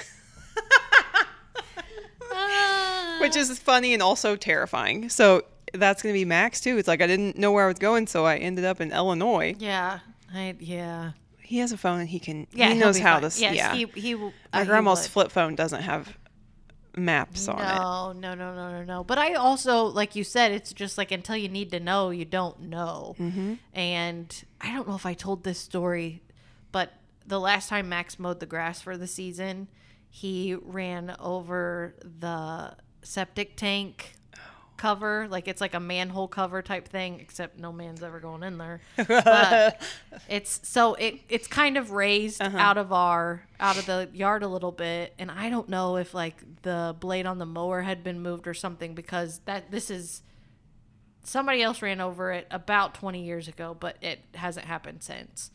Ah. which is funny and also terrifying. So that's gonna be Max too. It's like I didn't know where I was going, so I ended up in Illinois. Yeah. I, yeah. He has a phone and he can. Yeah. he he'll knows be how fine. to. Yes, yeah. He, he, will- uh, my he grandma's would. flip phone doesn't have maps on it. No, no, no, no, no, no. But I also, like you said, it's just like until you need to know, you don't know. Mm-hmm. And I don't know if I told this story, but the last time Max mowed the grass for the season, he ran over the septic tank cover. Like it's like a manhole cover type thing, except no man's ever going in there. But it's so it it's kind of raised Uh-huh. out of our out of the yard a little bit, and I don't know if like the blade on the mower had been moved or something, because that this is somebody else ran over it about twenty years ago, but it hasn't happened since.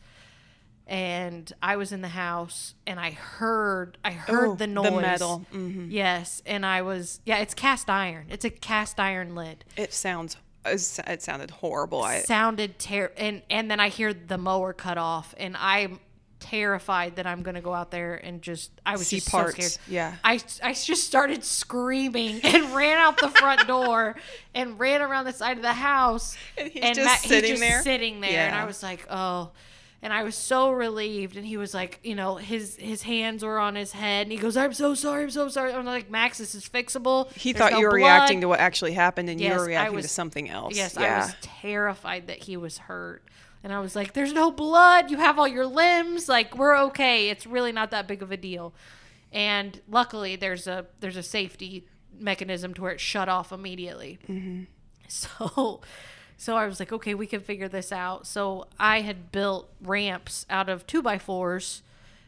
And I was in the house and I heard I heard Oh, the the noise. metal. Mhm. Yes, and I was yeah, it's cast iron. It's a cast iron lid. It sounds. It sounded horrible. I, Sounded ter and and then I hear the mower cut off, and I'm terrified that I'm gonna go out there and just I was See just parts. so scared. Yeah. I I just started screaming and ran out the front door and ran around the side of the house. And he's just sitting he's just there? sitting there, and Yeah. I was like, oh. And I was so relieved, and he was like, you know, his his hands were on his head, and he goes, "I'm so sorry, I'm so sorry." I'm like, "Max, this is fixable." he There's thought no you were blood." reacting to what actually happened, and Yes, you I were reacting was- to something else. Yes, yeah. I was terrified that he was hurt. And I was like, there's no blood. You have all your limbs. Like, we're okay. It's really not that big of a deal. And luckily, there's a there's a safety mechanism to where it shut off immediately. Mm-hmm. So, so I was like, okay, we can figure this out. So I had built ramps out of two by fours,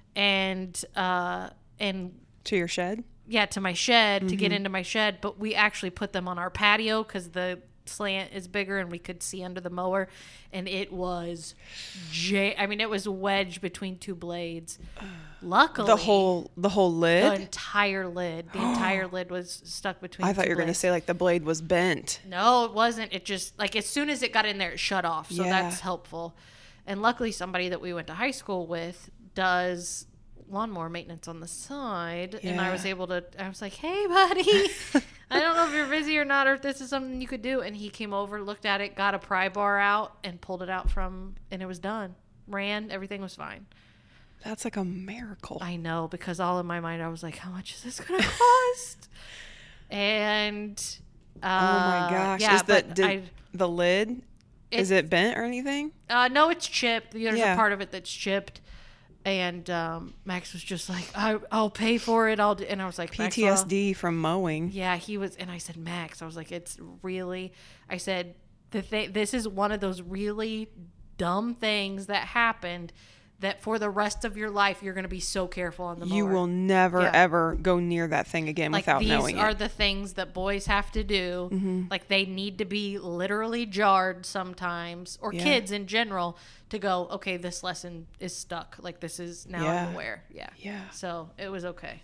and uh, and To your shed. yeah, to my shed to Mm-hmm. get into my shed, but we actually put them on our patio because the slant is bigger and we could see under the mower, and it was j I mean it was wedged between two blades. Luckily The whole the whole the lid? entire lid the entire lid was stuck between I thought two you were going to blades. say like the blade was bent. No, it wasn't. It just like as soon as it got in there it shut off, so Yeah. that's helpful. And luckily somebody that we went to high school with does lawnmower maintenance on the side, and I Yeah. was able to I was like, hey buddy, I don't know if you're busy or not, or if this is something you could do. And he came over, looked at it, got a pry bar out and pulled it out from, and it was done. Ran, everything was fine. That's like a miracle. I know, because all in my mind I was like, how much is this gonna cost? And uh, oh my gosh. yeah, is the, but did, I, the lid, is it bent or anything? uh, no, it's chipped. There's Yeah. a part of it that's chipped. And um, Max was just like, I, I'll pay for it. I'll do. And I was like, P T S D from mowing. yeah, he was. And I said, Max, I was like, it's really, I said, the thing, this is one of those really dumb things that happened that for the rest of your life, you're going to be so careful on the mower. You will never, Yeah. ever go near that thing again Like without these knowing are it. the things that boys have to do. Mm-hmm. Like they need to be literally jarred sometimes, or Yeah. kids in general, to go, okay, this lesson is stuck. Like this is now Yeah. I'm aware. Yeah. Yeah. So it was okay.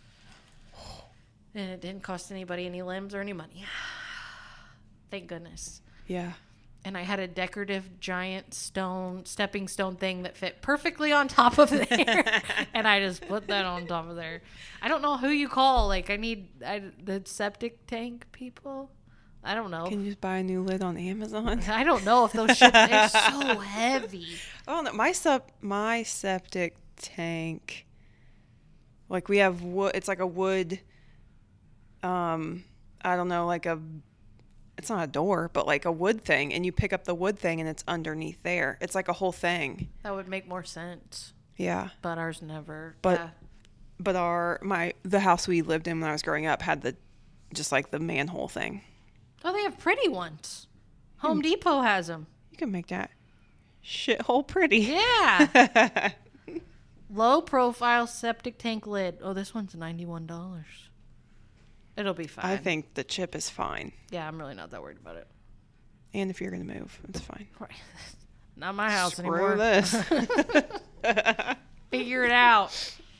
And it didn't cost anybody any limbs or any money. Thank goodness. Yeah. And I had a decorative giant stone, stepping stone thing that fit perfectly on top of there. And I just put that on top of there. I don't know who you call. Like, I need I, the septic tank people. I don't know. Can you just buy a new lid on Amazon? I don't know if those shit, they're so heavy. Oh no, my sep my septic tank, like we have wood. It's like a wood. Um, I don't know, like a. It's not a door, but like a wood thing, and you pick up the wood thing, and it's underneath there. It's like a whole thing. That would make more sense. Yeah, But ours never. But- yeah. but our my the house we lived in when I was growing up had the, just like the manhole thing. Oh, they have pretty ones. Home Depot has them. You can make that shithole pretty. Yeah. Low profile septic tank lid. Oh, this one's ninety-one dollars. It'll be fine. I think the chip is fine, Yeah, I'm really not that worried about it. and if you're gonna move, it's fine. Right. Not my house Screw anymore. this. Figure it out.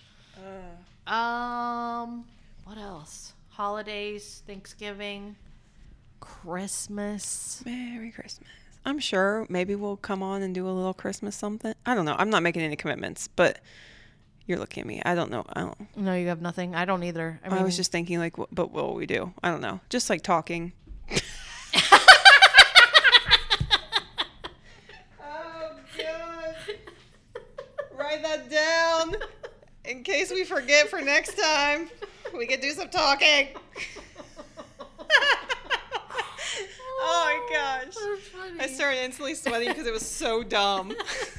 Um, what else? Holidays, Thanksgiving, Christmas. Merry Christmas. I'm sure maybe we'll come on and do a little Christmas something. I don't know. I'm not making any commitments, but you're looking at me. I don't know. I don't. No, you have nothing. I don't either. I I, mean, was just thinking like, wh- but what will we do? I don't know. Just like talking. Oh God! Write that down in case we forget for next time. We can do some talking. Oh my gosh! so funny. I started instantly sweating because it was so dumb.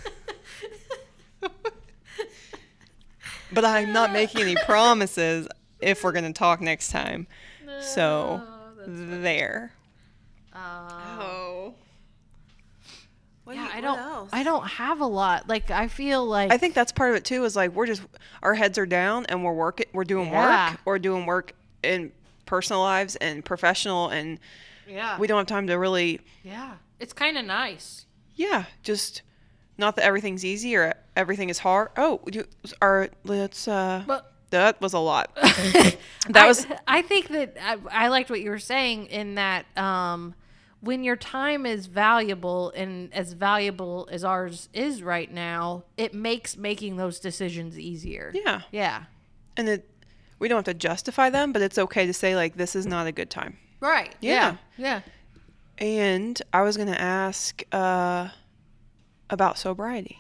But I'm not making any promises if we're going to talk next time. So, Oh, that's funny. there. Uh, Oh. What yeah, do you- I what don't. else? I don't have a lot. Like I feel like I think that's part of it too. Is like we're just our heads are down and we're working. We're doing Yeah. work. We're doing work in personal lives and professional, and yeah, we don't have time to really. yeah, it's kind of nice. Yeah, just not that everything's easy or everything is hard. Oh, you, our let's. uh But That was a lot. That was. I, I think that I, I liked what you were saying in that um, when your time is valuable and as valuable as ours is right now, it makes making those decisions easier. Yeah, Yeah. and it. We don't have to justify them, but it's okay to say like this is not a good time. Right. Yeah. Yeah. And I was gonna ask uh, about sobriety.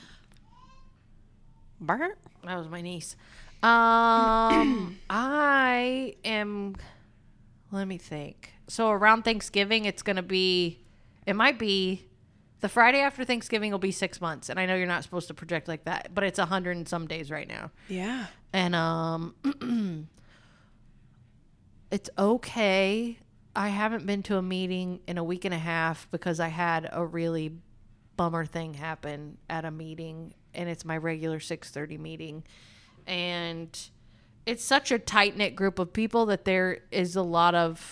Bart? That was my niece. Um, I am. Let me think. So around Thanksgiving, it's gonna be. It might be. The Friday after Thanksgiving will be six months, and I know you're not supposed to project like that, but it's a hundred and some days right now, Yeah. and um, it's okay. I haven't been to a meeting in a week and a half because I had a really bummer thing happen at a meeting, and it's my regular six thirty meeting. And it's such a tight-knit group of people that there is a lot of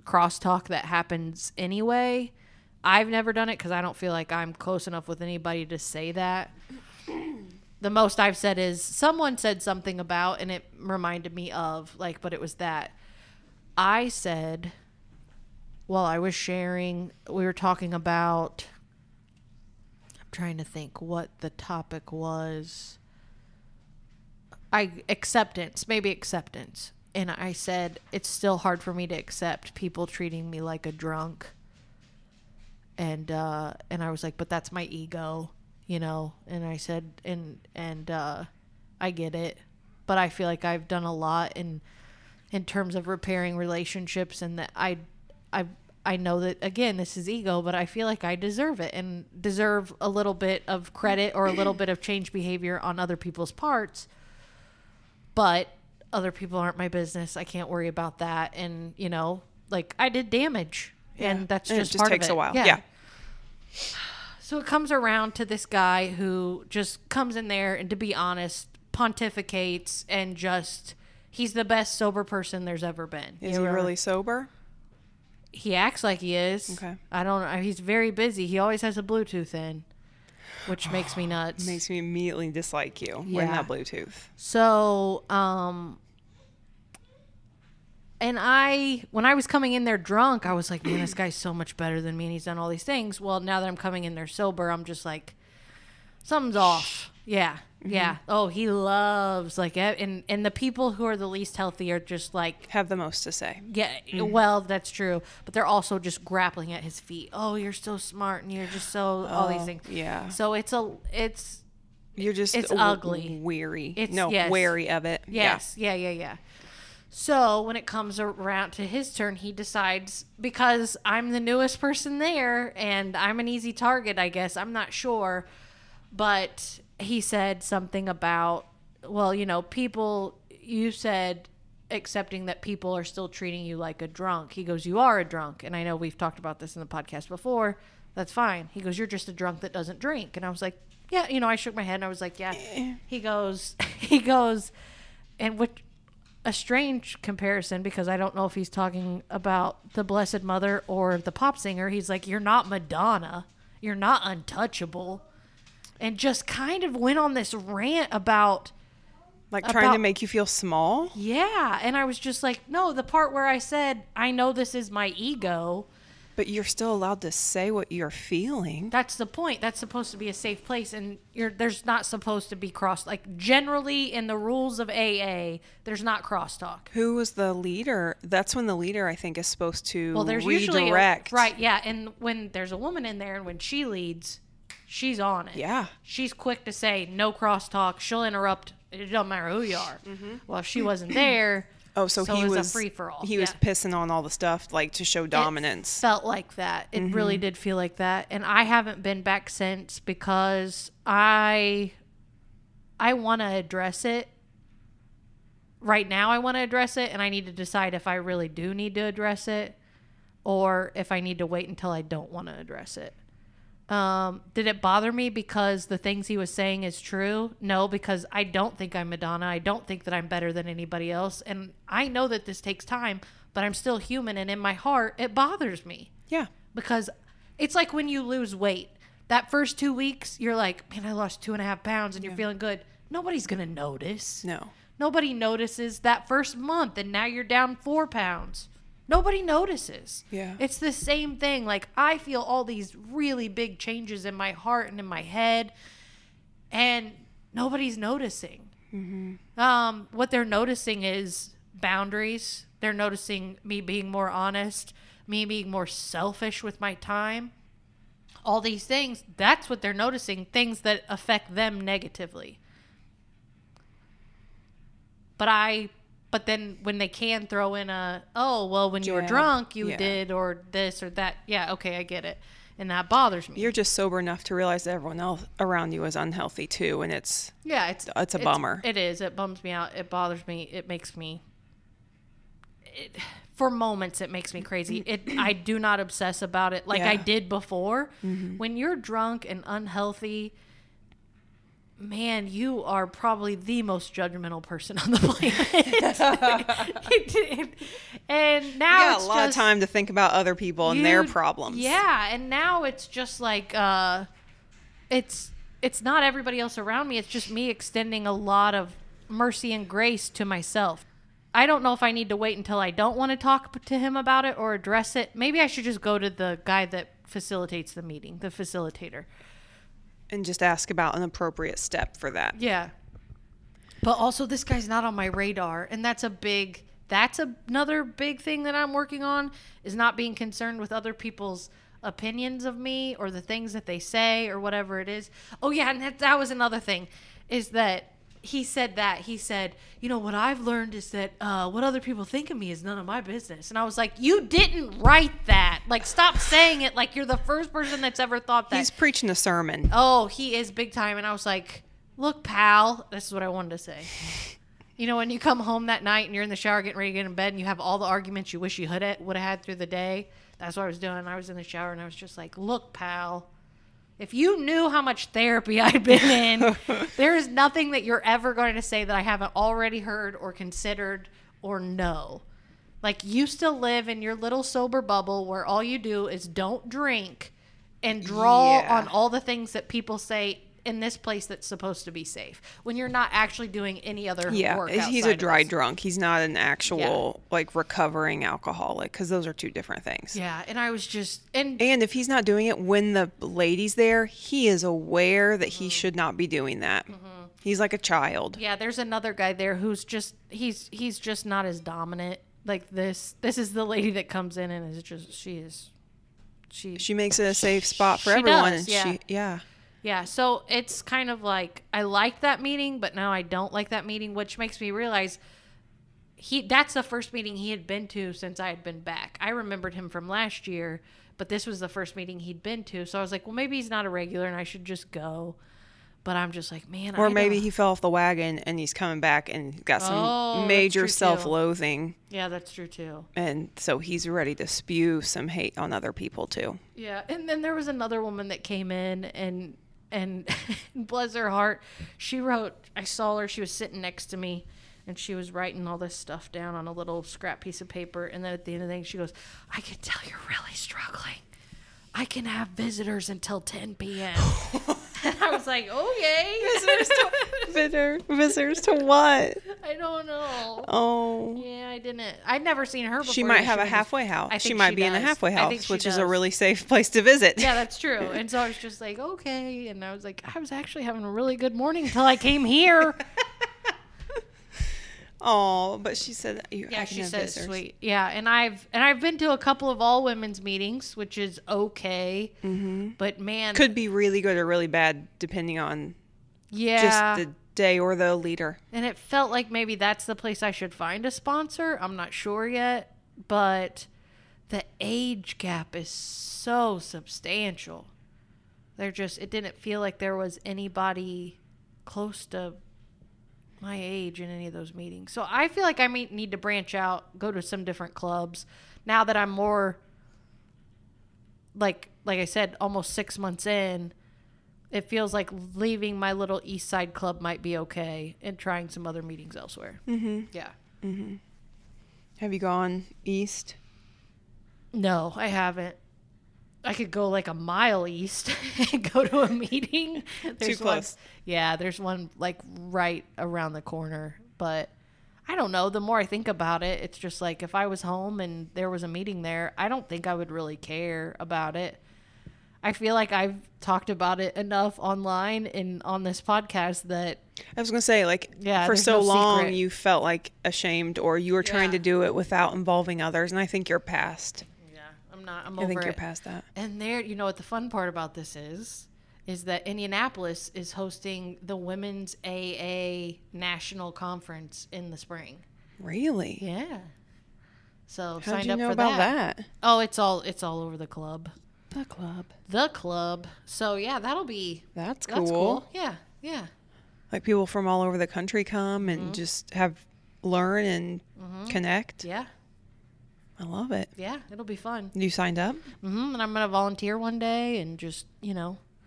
crosstalk that happens anyway. I've never done it because I don't feel like I'm close enough with anybody to say that. The most I've said is someone said something about, and it reminded me of, like, but it was that. I said, while I was sharing, we were talking about, I'm trying to think what the topic was. I, acceptance, maybe acceptance. And I said, it's still hard for me to accept people treating me like a drunk. And, uh, and I was like, but that's my ego, you know? And I said, and, and, uh, I get it, but I feel like I've done a lot in, in terms of repairing relationships, and that I, I, I know that, again, this is ego, but I feel like I deserve it and deserve a little bit of credit or a little bit of change behavior on other people's parts. But other people aren't my business. I can't worry about that. And, you know, like, I did damage. Yeah. And that's and just, it just part takes of it. a while. Yeah. yeah. So it comes around to this guy who just comes in there and, to be honest, pontificates and just, he's the best sober person there's ever been. Is he really sober? He acts like he is. Okay. I don't know. He's very busy. He always has a Bluetooth in, which makes me nuts. Makes me immediately dislike you. Yeah. Wearing that Bluetooth. So, um, and I, when I was coming in there drunk, I was like, man, this guy's so much better than me, and he's done all these things. Well, now that I'm coming in there sober, I'm just like, something's off. Yeah. Mm-hmm. Yeah. Oh, he loves, like, and, and the people who are the least healthy are just like, have the most to say. Yeah. Mm-hmm. Well, that's true. But they're also just grappling at his feet. Oh, you're so smart, and you're just so, all these things. Yeah. So it's a, it's, You're just it's w- ugly. Weary. It's, no, yes. wary of it. Yes. Yeah. yeah, yeah, yeah. So when it comes around to his turn, he decides, because I'm the newest person there and I'm an easy target, I guess. I'm not sure. But he said something about, well, you know, people, you said accepting that people are still treating you like a drunk. He goes, you are a drunk. And I know we've talked about this in the podcast before. That's fine. He goes, you're just a drunk that doesn't drink. And I was like, yeah, you know, I shook my head and I was like, yeah. He goes, he goes, and what, a strange comparison, because I don't know if he's talking about the Blessed Mother or the pop singer. He's like, you're not Madonna. You're not untouchable. And just kind of went on this rant about, like trying about, to make you feel small. Yeah. And I was just like, no, the part where I said, I know this is my ego. But you're still allowed to say what you're feeling. That's the point. That's supposed to be a safe place, and you're there's not supposed to be cross. Like, generally in the rules of A A, there's not crosstalk. Who was the leader? That's when the leader, I think, is supposed to well, there's redirect. usually a, right, yeah. And when there's a woman in there, and when she leads, she's on it. Yeah, she's quick to say no crosstalk. She'll interrupt. It doesn't matter who you are. Mm-hmm. Well, if she wasn't there. Oh, so, so he was, was a free for all. He yeah. was pissing on all the stuff, like, to show dominance. It felt like that. It mm-hmm. really did feel like that. And I haven't been back since, because I I want to address it. Right now I want to address it, and I need to decide if I really do need to address it or if I need to wait until I don't want to address it. Um, did it bother me because the things he was saying is true? No, because I don't think I'm Madonna. I don't think that I'm better than anybody else. And I know that this takes time, but I'm still human. And in my heart, it bothers me. Yeah. Because it's like when you lose weight. That first two weeks, you're like, man, I lost two and a half pounds, and you're yeah. feeling good. Nobody's going to notice. No. Nobody notices that first month, and now you're down four pounds. Nobody notices. Yeah. It's the same thing. Like, I feel all these really big changes in my heart and in my head, and nobody's noticing. Mm-hmm. Um, what they're noticing is boundaries. They're noticing me being more honest, me being more selfish with my time. All these things, that's what they're noticing, things that affect them negatively. But I... But then when they can throw in a, oh, well, when you yeah. were drunk, you yeah. did, or this or that. Yeah, okay, I get it. And that bothers me. You're just sober enough to realize that everyone else around you is unhealthy too. And it's, yeah, it's, it's a it's, bummer. It is. It bums me out. It bothers me. It makes me, it, for moments, it makes me crazy. It. I do not obsess about it like yeah. I did before. Mm-hmm. When you're drunk and unhealthy, man, you are probably the most judgmental person on the planet. And now You got it's a lot just, of time to think about other people and you- their problems. Yeah, and now it's just like uh, it's it's not everybody else around me. It's just me extending a lot of mercy and grace to myself. I don't know if I need to wait until I don't want to talk to him about it or address it. Maybe I should just go to the guy that facilitates the meeting, the facilitator. And just ask about an appropriate step for that. Yeah. But also, this guy's not on my radar, and that's a big that's another big thing that I'm working on, is not being concerned with other people's opinions of me or the things that they say or whatever it is. Oh yeah, and that, that was another thing, is that he said that he said, you know, what I've learned is that uh, what other people think of me is none of my business. And I was like, you didn't write that. Like, stop saying it like you're the first person that's ever thought that. He's preaching a sermon. Oh, he is big time. And I was like, look, pal, this is what I wanted to say. You know, when you come home that night and you're in the shower getting ready to get in bed and you have all the arguments you wish you would have had through the day, that's what I was doing. I was in the shower and I was just like, look, pal, if you knew how much therapy I'd been in, there is nothing that you're ever going to say that I haven't already heard or considered or know. Like, you still live in your little sober bubble where all you do is don't drink and draw Yeah. on all the things that people say in this place that's supposed to be safe, when you're not actually doing any other Yeah, work he's outside a of dry this. drunk. He's not an actual, like, recovering alcoholic, because those are two different things. Yeah, and I was just and And if he's not doing it when the lady's there, he is aware that he should not be doing that. Mm-hmm. He's like a child. yeah, there's another guy there who's just he's he's just not as dominant. Like this this is the lady that comes in and is just she is she She makes it a safe spot for She everyone. does, and yeah. she, yeah. Yeah, so it's kind of like I like that meeting, but now I don't like that meeting, which makes me realize he that's the first meeting he had been to since I had been back. I remembered him from last year, but this was the first meeting he'd been to. So I was like, well, maybe he's not a regular and I should just go. But I'm just like, man, Or I maybe don't- he fell off the wagon and he's coming back and got some Oh, that's major true, too. self-loathing. Yeah, that's true too. And so he's ready to spew some hate on other people too. Yeah, and then there was another woman that came in and and bless her heart, she wrote, I saw her, she was sitting next to me and she was writing all this stuff down on a little scrap piece of paper, and then at the end of the thing she goes, I can tell you're really struggling. I can have visitors until ten p.m. And I was like, okay. Visitors to, visitor, visitors to what? I don't know. Oh. Yeah, I didn't. I'd never seen her before. She might She have a was- halfway house. I She think might she be in a does. halfway I think house, she which is a does. really safe place to visit. Yeah, that's true. And so I was just like, okay. And I was like, I was actually having a really good morning until I came here. Oh, but she said you. Yeah, I can she have says visitors. sweet. Yeah, and I've and I've been to a couple of all women's meetings, which is okay. Mm-hmm. But man, Could be really good or really bad depending on yeah, just the day or the leader. and it felt like maybe that's the place I should find a sponsor. I'm not sure yet, but the age gap is so substantial. They're just it didn't feel like there was anybody close to my age in any of those meetings. So I feel like I may need to branch out, go to some different clubs now that I'm more like like I said, almost six months in. It feels like leaving my little East Side club might be okay and trying some other meetings elsewhere. Mm-hmm. Yeah. Have you gone east? No, I haven't. I could go like a mile east and go to a meeting. There's one, close. yeah, there's one like right around the corner. But I don't know. The more I think about it, it's just like if I was home and there was a meeting there, I don't think I would really care about it. I feel like I've talked about it enough online and on this podcast that I was gonna say, like, Yeah, for there's so no long secret. you felt like ashamed, or you were trying Yeah. to do it without involving others, and I think you're past. yeah, I'm not. I'm I over think you're it. past that. And there, you know what the fun part about this is, is that Indianapolis is hosting the Women's A A National Conference in the spring. Really? Yeah. So How'd signed you up know for about that. that? Oh, it's all it's all over the club. The club. The club. So yeah, that'll be That's that's cool. cool. Yeah, yeah. Like people from all over the country come and just have learn and connect. Yeah. I love it. Yeah, it'll be fun. You signed up? hmm And I'm gonna volunteer one day and just, you know,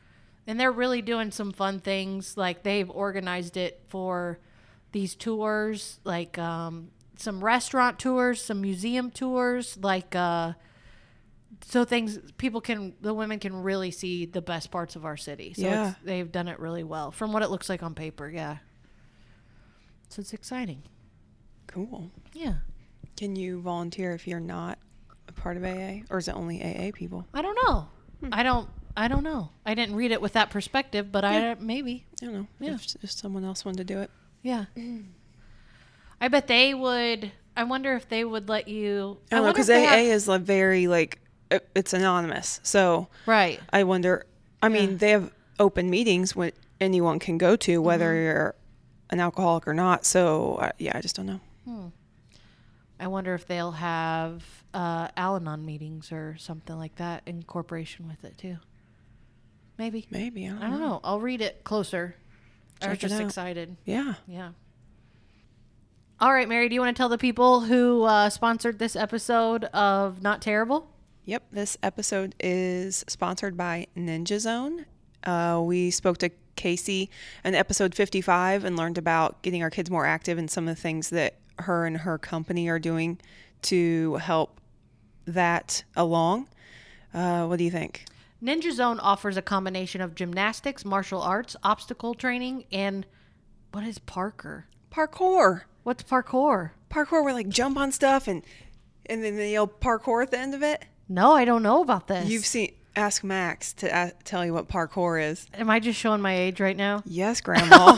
And they're really doing some fun things. Like they've organized it for these tours, like um, some restaurant tours, some museum tours, like uh, so things people can, the women can really see the best parts of our city. So Yeah. it's, they've done it really well from what it looks like on paper. Yeah. So it's exciting. Cool. Yeah. Can you volunteer if you're not a part of A A, or is it only A A people? I don't know. Hmm. I don't. I don't know. I didn't read it with that perspective, but yeah. I maybe. I don't know. Yeah. If, if someone else wanted to do it. Yeah. I bet they would. I wonder if they would let you. I don't know, because A A have, is like very like it, it's anonymous. So right. I wonder. I mean, yeah. they have open meetings when anyone can go to, whether mm-hmm. you're an alcoholic or not. So uh, yeah, I just don't know. Hmm. I wonder if they'll have uh, Al-Anon meetings or something like that in corporation with it too. Maybe. Maybe. I don't, I don't know. know. I'll read it closer. Check I was just out. excited. Yeah. Yeah. All right, Mary, do you want to tell the people who uh, sponsored this episode of Not Terrible? Yep. This episode is sponsored by Ninja Zone. Uh, we spoke to Casey in episode fifty-five and learned about getting our kids more active and some of the things that her and her company are doing to help that along. Uh, what do you think? Ninja Zone offers a combination of gymnastics, martial arts, obstacle training, and what is Parker? Parkour. What's parkour? Parkour, where like jump on stuff and and then they yell parkour at the end of it. No, I don't know about this. You've seen. Ask Max to uh, tell you what parkour is. Am I just showing my age right now? Yes, Grandma.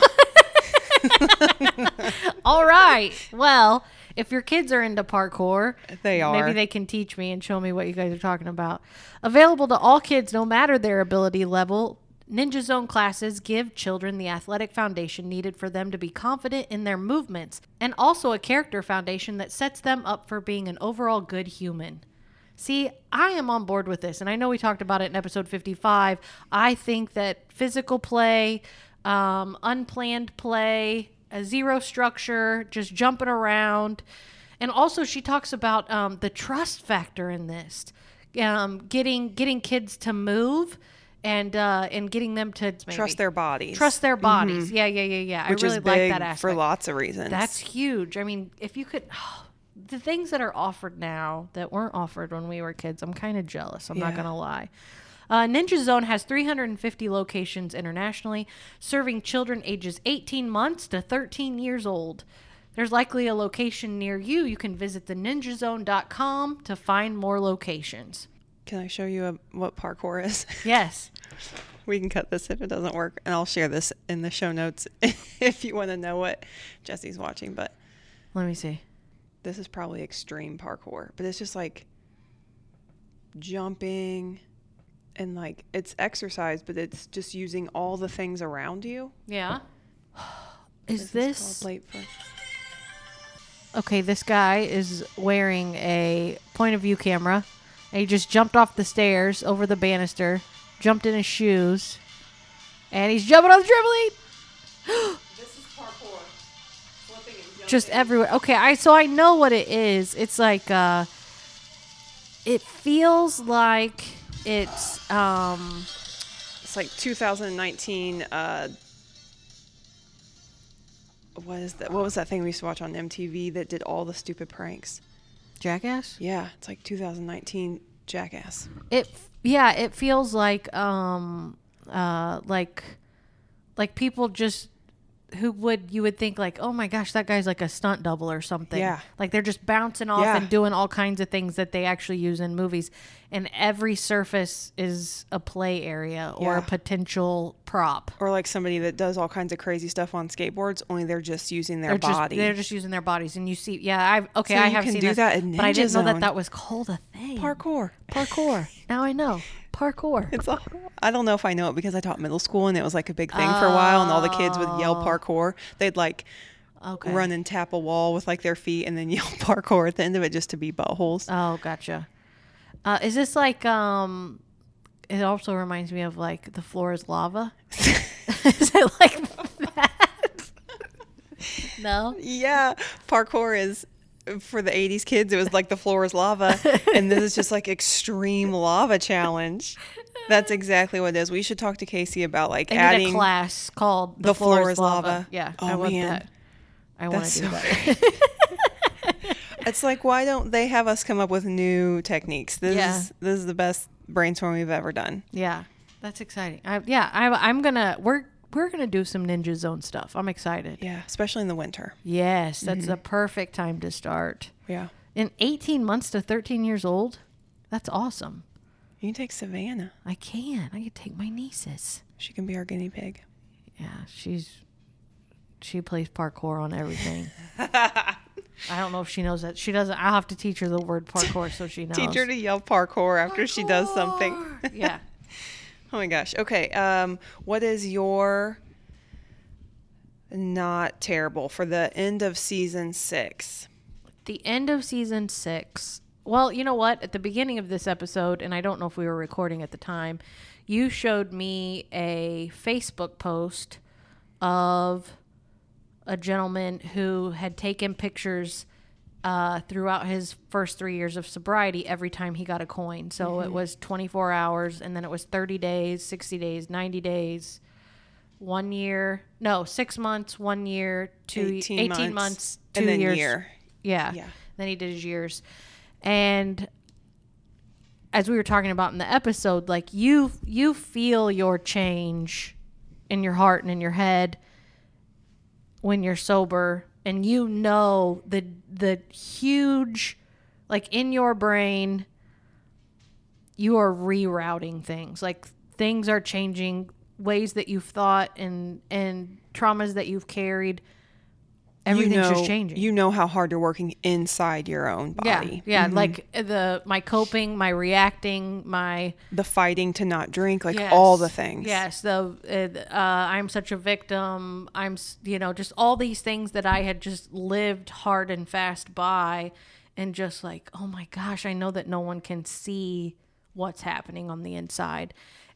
All right. Well, if your kids are into parkour, they are. Maybe they can teach me and show me what you guys are talking about. Available to all kids, no matter their ability level, Ninja Zone classes give children the athletic foundation needed for them to be confident in their movements, and also a character foundation that sets them up for being an overall good human. See, I am on board with this, and I know we talked about it in episode fifty-five. I think that physical play, um, unplanned play, a zero structure, just jumping around, and also she talks about um, the trust factor in this, um, getting getting kids to move, and uh, and getting them to maybe trust their bodies, trust their bodies. Mm-hmm. Yeah, yeah, yeah, yeah. Which I really is big like that aspect for lots of reasons. That's huge. I mean, if you could. Oh, the things that are offered now that weren't offered when we were kids, I'm kind of jealous. I'm yeah. not going to lie. Uh, Ninja Zone has three hundred fifty locations internationally, serving children ages eighteen months to thirteen years old. There's likely a location near you. You can visit the ninja zone dot com to find more locations. Can I show you a, what parkour is? Yes. We can cut this if it doesn't work, and I'll share this in the show notes if you want to know what Jesse's watching. But let me see. This is probably extreme parkour, but it's just like jumping and like it's exercise, but it's just using all the things around you. Yeah. Is this, this... Is okay, this guy is wearing a point of view camera, and he just jumped off the stairs over the banister, jumped in his shoes, and he's jumping on the trampoline. This is parkour. Just everywhere. Okay, I so I know what it is. It's like uh it feels like it's um it's like two thousand nineteen uh what is that what was that thing we used to watch on M T V that did all the stupid pranks? Jackass? Yeah, it's like two thousand nineteen Jackass. It yeah, it feels like um uh like like people just who would you would think like, oh my gosh, that guy's like a stunt double or something. Yeah. Like they're just bouncing off yeah. and doing all kinds of things that they actually use in movies. And every surface is a play area or yeah. a potential prop. Or like somebody that does all kinds of crazy stuff on skateboards, only they're just using their they're body. Just, they're just using their bodies. And you see, yeah, I've, okay, so I you have can seen do this, that in Ninja but I didn't Zone. know that that was called a thing. Parkour. Parkour. Now I know. Parkour. It's all, I don't know if I know it because I taught middle school and it was like a big thing oh. for a while, and all the kids would yell parkour. They'd like okay. run and tap a wall with like their feet and then yell parkour at the end of it just to be buttholes. Oh, gotcha. Uh, is this like, um, it also reminds me of like the floor is lava. Is it like that? No? Yeah. Parkour is, for the eighties kids, it was like the floor is lava. And this is just like extreme lava challenge. That's exactly what it is. We should talk to Casey about like I adding need a class called The, The Floor, Floor is is Lava. Lava. Yeah, Oh, I want man. that. I want to That's do so that. It's like, why don't they have us come up with new techniques? This Yeah. is this is the best brainstorm we've ever done. Yeah, that's exciting. I, yeah, I, I'm gonna we're we're gonna do some Ninja Zone stuff. I'm excited. Yeah, especially in the winter. Yes, that's Mm-hmm. the perfect time to start. Yeah. In eighteen months to thirteen years old, that's awesome. You can take Savannah. I can. I can take my nieces. She can be our guinea pig. Yeah, she's she plays parkour on everything. I don't know if she knows that. She doesn't. I'll have to teach her the word parkour so she knows. Teach her to yell parkour after she does something. Yeah. Oh my gosh. Okay. Um, what is your not terrible for the end of season six? The end of season six. Well, you know what? At the beginning of this episode, and I don't know if we were recording at the time, you showed me a Facebook post of a gentleman who had taken pictures uh, throughout his first three years of sobriety every time he got a coin. So Mm-hmm. it was twenty-four hours, and then it was thirty days, sixty days, ninety days, one year. No, six months, one year, two, eighteen, eighteen months, months, two and then years. year. Yeah. Yeah. Then he did his years. And as we were talking about in the episode, like you you feel your change in your heart and in your head when you're sober, and you know the the huge, like in your brain, you are rerouting things. Like things are changing, ways that you've thought and and traumas that you've carried. Everything's you know, just changing. You know how hard you're working inside your own body. Yeah, yeah, like the my coping, my reacting, my The fighting to not drink, like yes, all the things. Yes, the uh, uh, I'm such a victim. I'm s- you know just all these things that I had just lived hard and fast by, and just like, oh my gosh, I know that no one can see what's happening on the inside,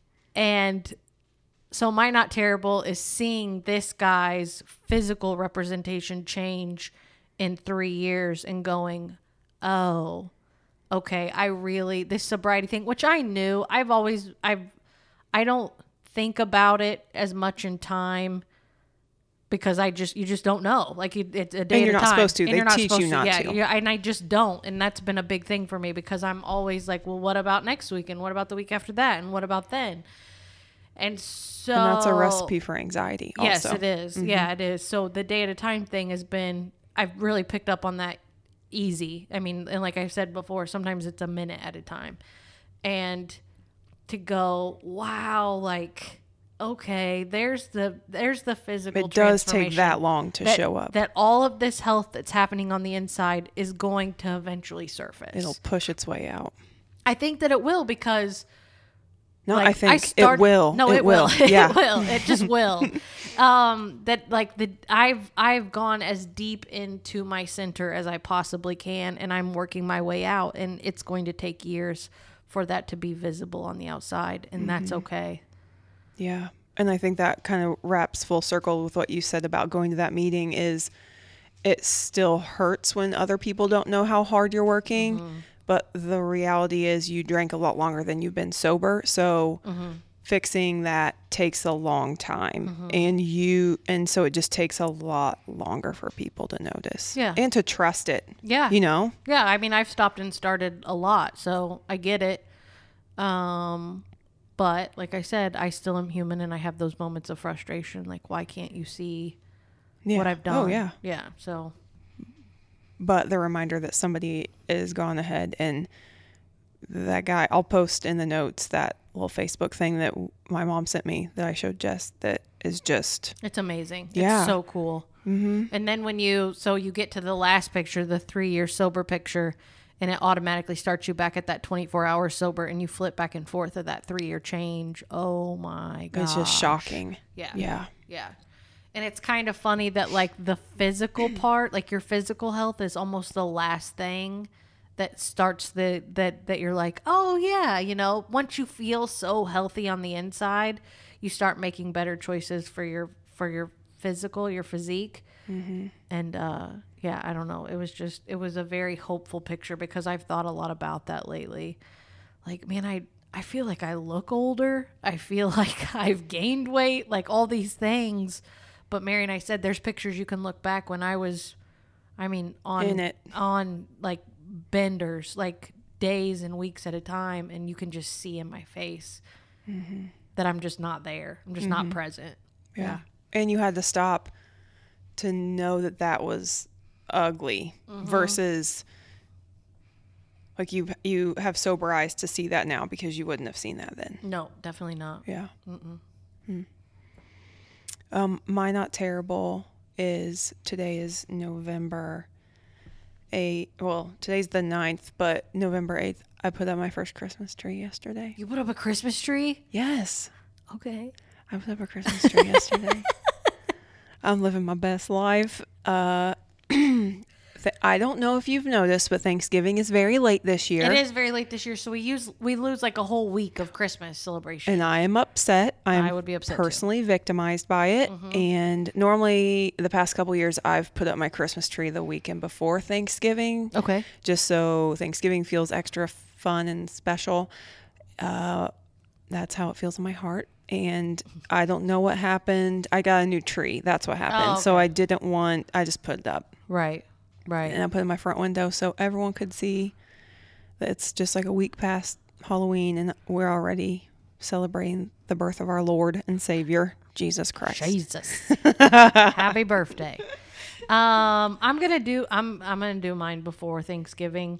and so my not terrible is seeing this guy's physical representation change in three years and going, oh, okay, I really, this sobriety thing, which I knew, I've always, I've, I don't think about it as much in time because I just, you just don't know. Like it, it's a day And you're at a not time. supposed to. And They you're not teach you supposed not yeah, to. Yeah, and I just don't. And that's been a big thing for me because I'm always like, well, what about next week? And what about the week after that? And what about then? And so And that's a recipe for anxiety also. Yes, it is. Yeah, it is. So the day at a time thing has been, I've really picked up on that easy. I mean, and like I said before, sometimes it's a minute at a time. And to go, wow, like, okay, there's the there's the physical It does take transformation that long to that- show up. That all of this health that's happening on the inside is going to eventually surface. It'll push its way out. I think that it will because No, like, I think start- it will. No, it, it, will. Yeah. It will. It just will. um, that like the I've I've gone as deep into my center as I possibly can, and I'm working my way out, and it's going to take years for that to be visible on the outside, and that's okay. Yeah. And I think that kind of wraps full circle with what you said about going to that meeting is it still hurts when other people don't know how hard you're working. Mm-hmm. But the reality is you drank a lot longer than you've been sober. So Mm-hmm. fixing that takes a long time. Mm-hmm. And you, and so it just takes a lot longer for people to notice. Yeah. And to trust it. Yeah. You know? Yeah, I mean, I've stopped and started a lot, so I get it. Um, but like I said, I still am human, and I have those moments of frustration. Like, why can't you see Yeah. what I've done? Oh, yeah. Yeah. So But the reminder that somebody is gone ahead and that guy, I'll post in the notes that little Facebook thing that my mom sent me that I showed Jess that is just, it's amazing. Yeah. It's so cool. Mm-hmm. And then when you, so you get to the last picture, the three year sober picture, and it automatically starts you back at that twenty-four hour sober, and you flip back and forth of that three year change. Oh my God. it's just shocking. Yeah. Yeah. Yeah. And it's kind of funny that like the physical part, like your physical health is almost the last thing that starts the, that, that you're like, oh yeah, you know, once you feel so healthy on the inside, you start making better choices for your, for your physical, your physique. Mm-hmm. And, uh, yeah, I don't know. It was just, it was a very hopeful picture because I've thought a lot about that lately. Like, man, I, I feel like I look older. I feel like I've gained weight, like all these things. But Mary and I said there's pictures you can look back when I was, I mean, on In it. on like benders, like days and weeks at a time, and you can just see in my face mm-hmm. that I'm just not there. I'm just mm-hmm. not present. Yeah. yeah. And you had to stop to know that that was ugly mm-hmm. versus like you you have sober eyes to see that now because you wouldn't have seen that then. No, definitely not. Yeah. Hmm. Um, my not terrible is today is November eighth. Well, today's the ninth, but November eighth, I put up my first Christmas tree yesterday. You put up a Christmas tree? Yes. Okay. I put up a Christmas tree yesterday. I'm living my best life. Uh, I don't know if you've noticed, but Thanksgiving is very late this year. It is very late this year, so we use we lose like a whole week of Christmas celebration. And I am upset. I'm I would be upset personally too. victimized by it. Mm-hmm. And normally, the past couple years, I've put up my Christmas tree the weekend before Thanksgiving. Okay. Just so Thanksgiving feels extra fun and special. Uh, that's how it feels in my heart. And I don't know what happened. I got a new tree. That's what happened. Oh, okay. So I didn't want, I just put it up. Right. Right. And I put it in my front window so everyone could see that it's just like a week past Halloween and we're already celebrating the birth of our Lord and Savior, Jesus Christ. Jesus. Happy birthday. Um, I'm going to do, I'm, I'm going to do mine before Thanksgiving.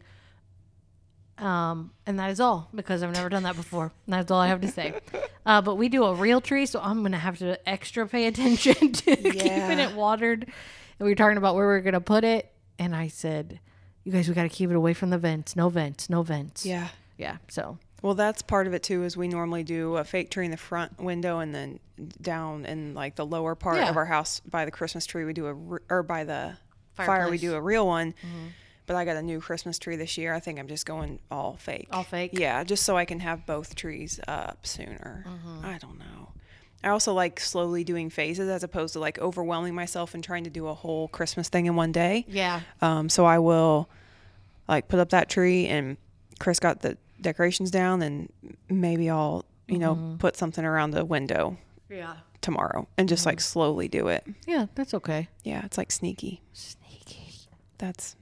Um, and that is all because I've never done that before. And that's all I have to say. Uh, but we do a real tree, so I'm going to have to extra pay attention to yeah. keeping it watered. And we were talking about where we were going to put it. And I said, you guys, we got to keep it away from the vents. No vents, no vents. Yeah. Yeah. So. Well, that's part of it too, is we normally do a fake tree in the front window and then down in like the lower part yeah. of our house by the Christmas tree, we do a, or by the Fireplace. fire, we do a real one. Mm-hmm. But I got a new Christmas tree this year. I think I'm just going all fake. All fake? Yeah, just so I can have both trees up sooner. Mm-hmm. I don't know. I also like slowly doing phases as opposed to like overwhelming myself and trying to do a whole Christmas thing in one day. Yeah. Um. So I will like put up that tree and Chris got the decorations down and maybe I'll, you know, mm-hmm. put something around the window. Yeah. Tomorrow and just mm-hmm. like slowly do it. Yeah, that's okay. Yeah, it's like sneaky. Sneaky. That's...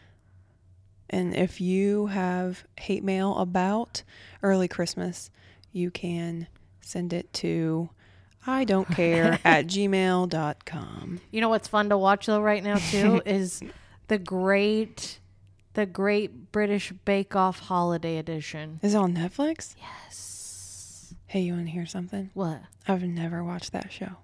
And if you have hate mail about early Christmas, you can send it to I don't care at gmail dot com. You know what's fun to watch though right now too is the great the Great British Bake Off Holiday Edition. Is it on Netflix? Yes. Hey, you want to hear something? What? I've never watched that show.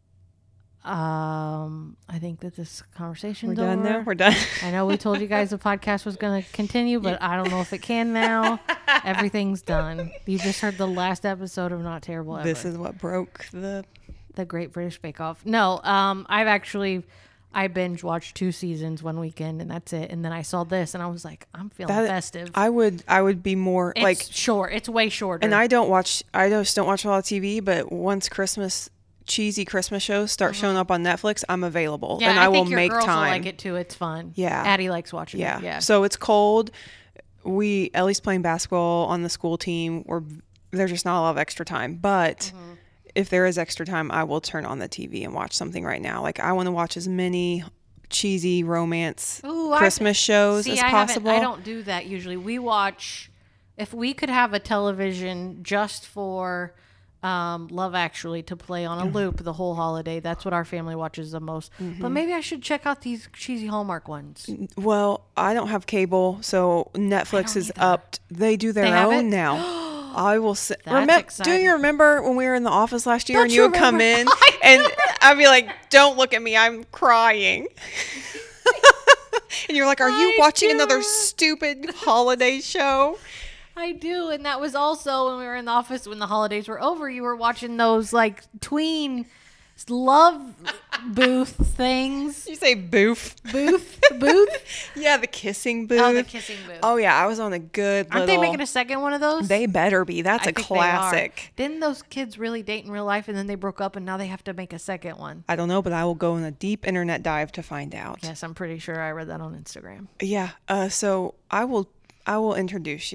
Um, I think that this conversation's We're done over. now. We're done. I know we told you guys the podcast was going to continue, but I don't know if it can now. Everything's done. You just heard the last episode of Not Terrible Ever. This is what broke the the Great British Bake Off. No, um, I've actually I binge watched two seasons one weekend, and that's it. And then I saw this, and I was like, I'm feeling that, festive. I would I would be more it's like short. It's way shorter. And I don't watch. I just don't watch a lot of T V. But once Christmas. cheesy Christmas shows start mm-hmm. showing up on Netflix, I'm available yeah, and I, I will think your make girls time. Will like it too. It's fun. Yeah, Addie likes watching yeah. it. Yeah. So it's cold. We at least playing basketball on the school team. Or there's just not a lot of extra time. But mm-hmm. if there is extra time, I will turn on the T V and watch something right now. Like I want to watch as many cheesy romance Ooh, Christmas I, shows see, as I possible. I don't do that usually. We watch. If we could have a television just for. Um, Love Actually to play on a loop the whole holiday. That's what our family watches the most. Mm-hmm. But maybe I should check out these cheesy Hallmark ones. Well, I don't have cable, so Netflix is either. upped. They do their they own now. I will say. Remember, do you remember when we were in the office last year don't and you, you would come in and I'd be like, "Don't look at me, I'm crying." And you're like, "Are you I watching do. another stupid holiday show?" I do, and that was also when we were in the office when the holidays were over. You were watching those like tween love booth things. You say booth, booth, booth. Yeah, the kissing booth. Oh, the kissing booth. Oh yeah, I was on a good. Aren't little... they making a second one of those? They better be. That's I a think classic. Didn't those kids really date in real life, and then they broke up, and now they have to make a second one? I don't know, but I will go in a deep internet dive to find out. Yes, I'm pretty sure I read that on Instagram. Yeah. Uh, so I will. I will introduce you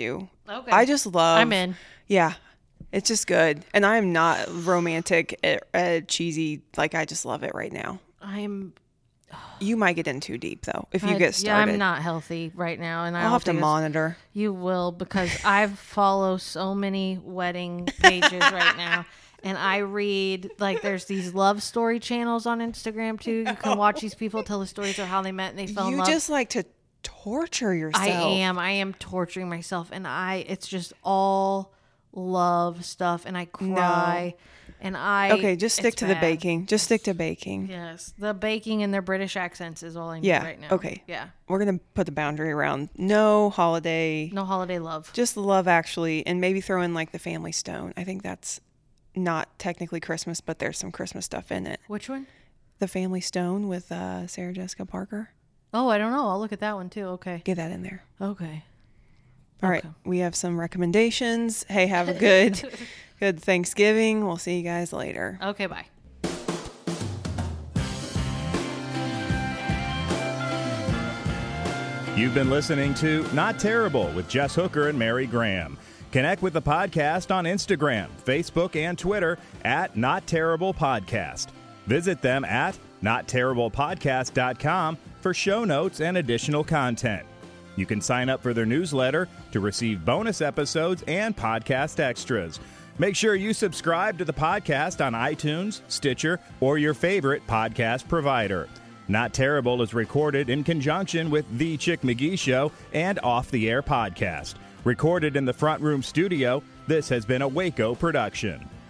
Okay. I just love. I'm in. Yeah, it's just good, and I am not romantic, uh, cheesy. Like I just love it right now. I'm. You might get in too deep though if you I, get started. Yeah, I'm not healthy right now, and I I'll don't have to think it's- monitor. You will, because I follow so many wedding pages right now. And I read, like, there's these love story channels on Instagram, too. You can watch these people tell the stories of how they met and they fell in You love. just like to torture yourself. I am. I am torturing myself. And I, it's just all love stuff. And I cry. And I. Okay, just stick it's to the bad. baking. Just stick to baking. Yes. The baking and their British accents is all I need Yeah, right now. okay. Yeah. We're going to put the boundary around no holiday. No holiday love. Just Love Actually, and maybe throw in like the Family Stone. I think that's not technically Christmas, but there's some Christmas stuff in it. Which one? The Family Stone with uh, Sarah Jessica Parker. Oh, I don't know. I'll look at that one, too. Okay. Get that in there. Okay. All right. We have some recommendations. Hey, have a good, good Thanksgiving. We'll see you guys later. Okay, bye. You've been listening to Not Terrible with Jess Hooker and Mary Graham. Connect with the podcast on Instagram, Facebook, and Twitter at Not Terrible Podcast. Visit them at not terrible podcast dot com for show notes and additional content. You can sign up for their newsletter to receive bonus episodes and podcast extras. Make sure you subscribe to the podcast on iTunes, Stitcher, or your favorite podcast provider. Not Terrible is recorded in conjunction with The Chick McGee Show and Off the Air Podcast. Recorded in the Front Room Studio, this has been a Waco production.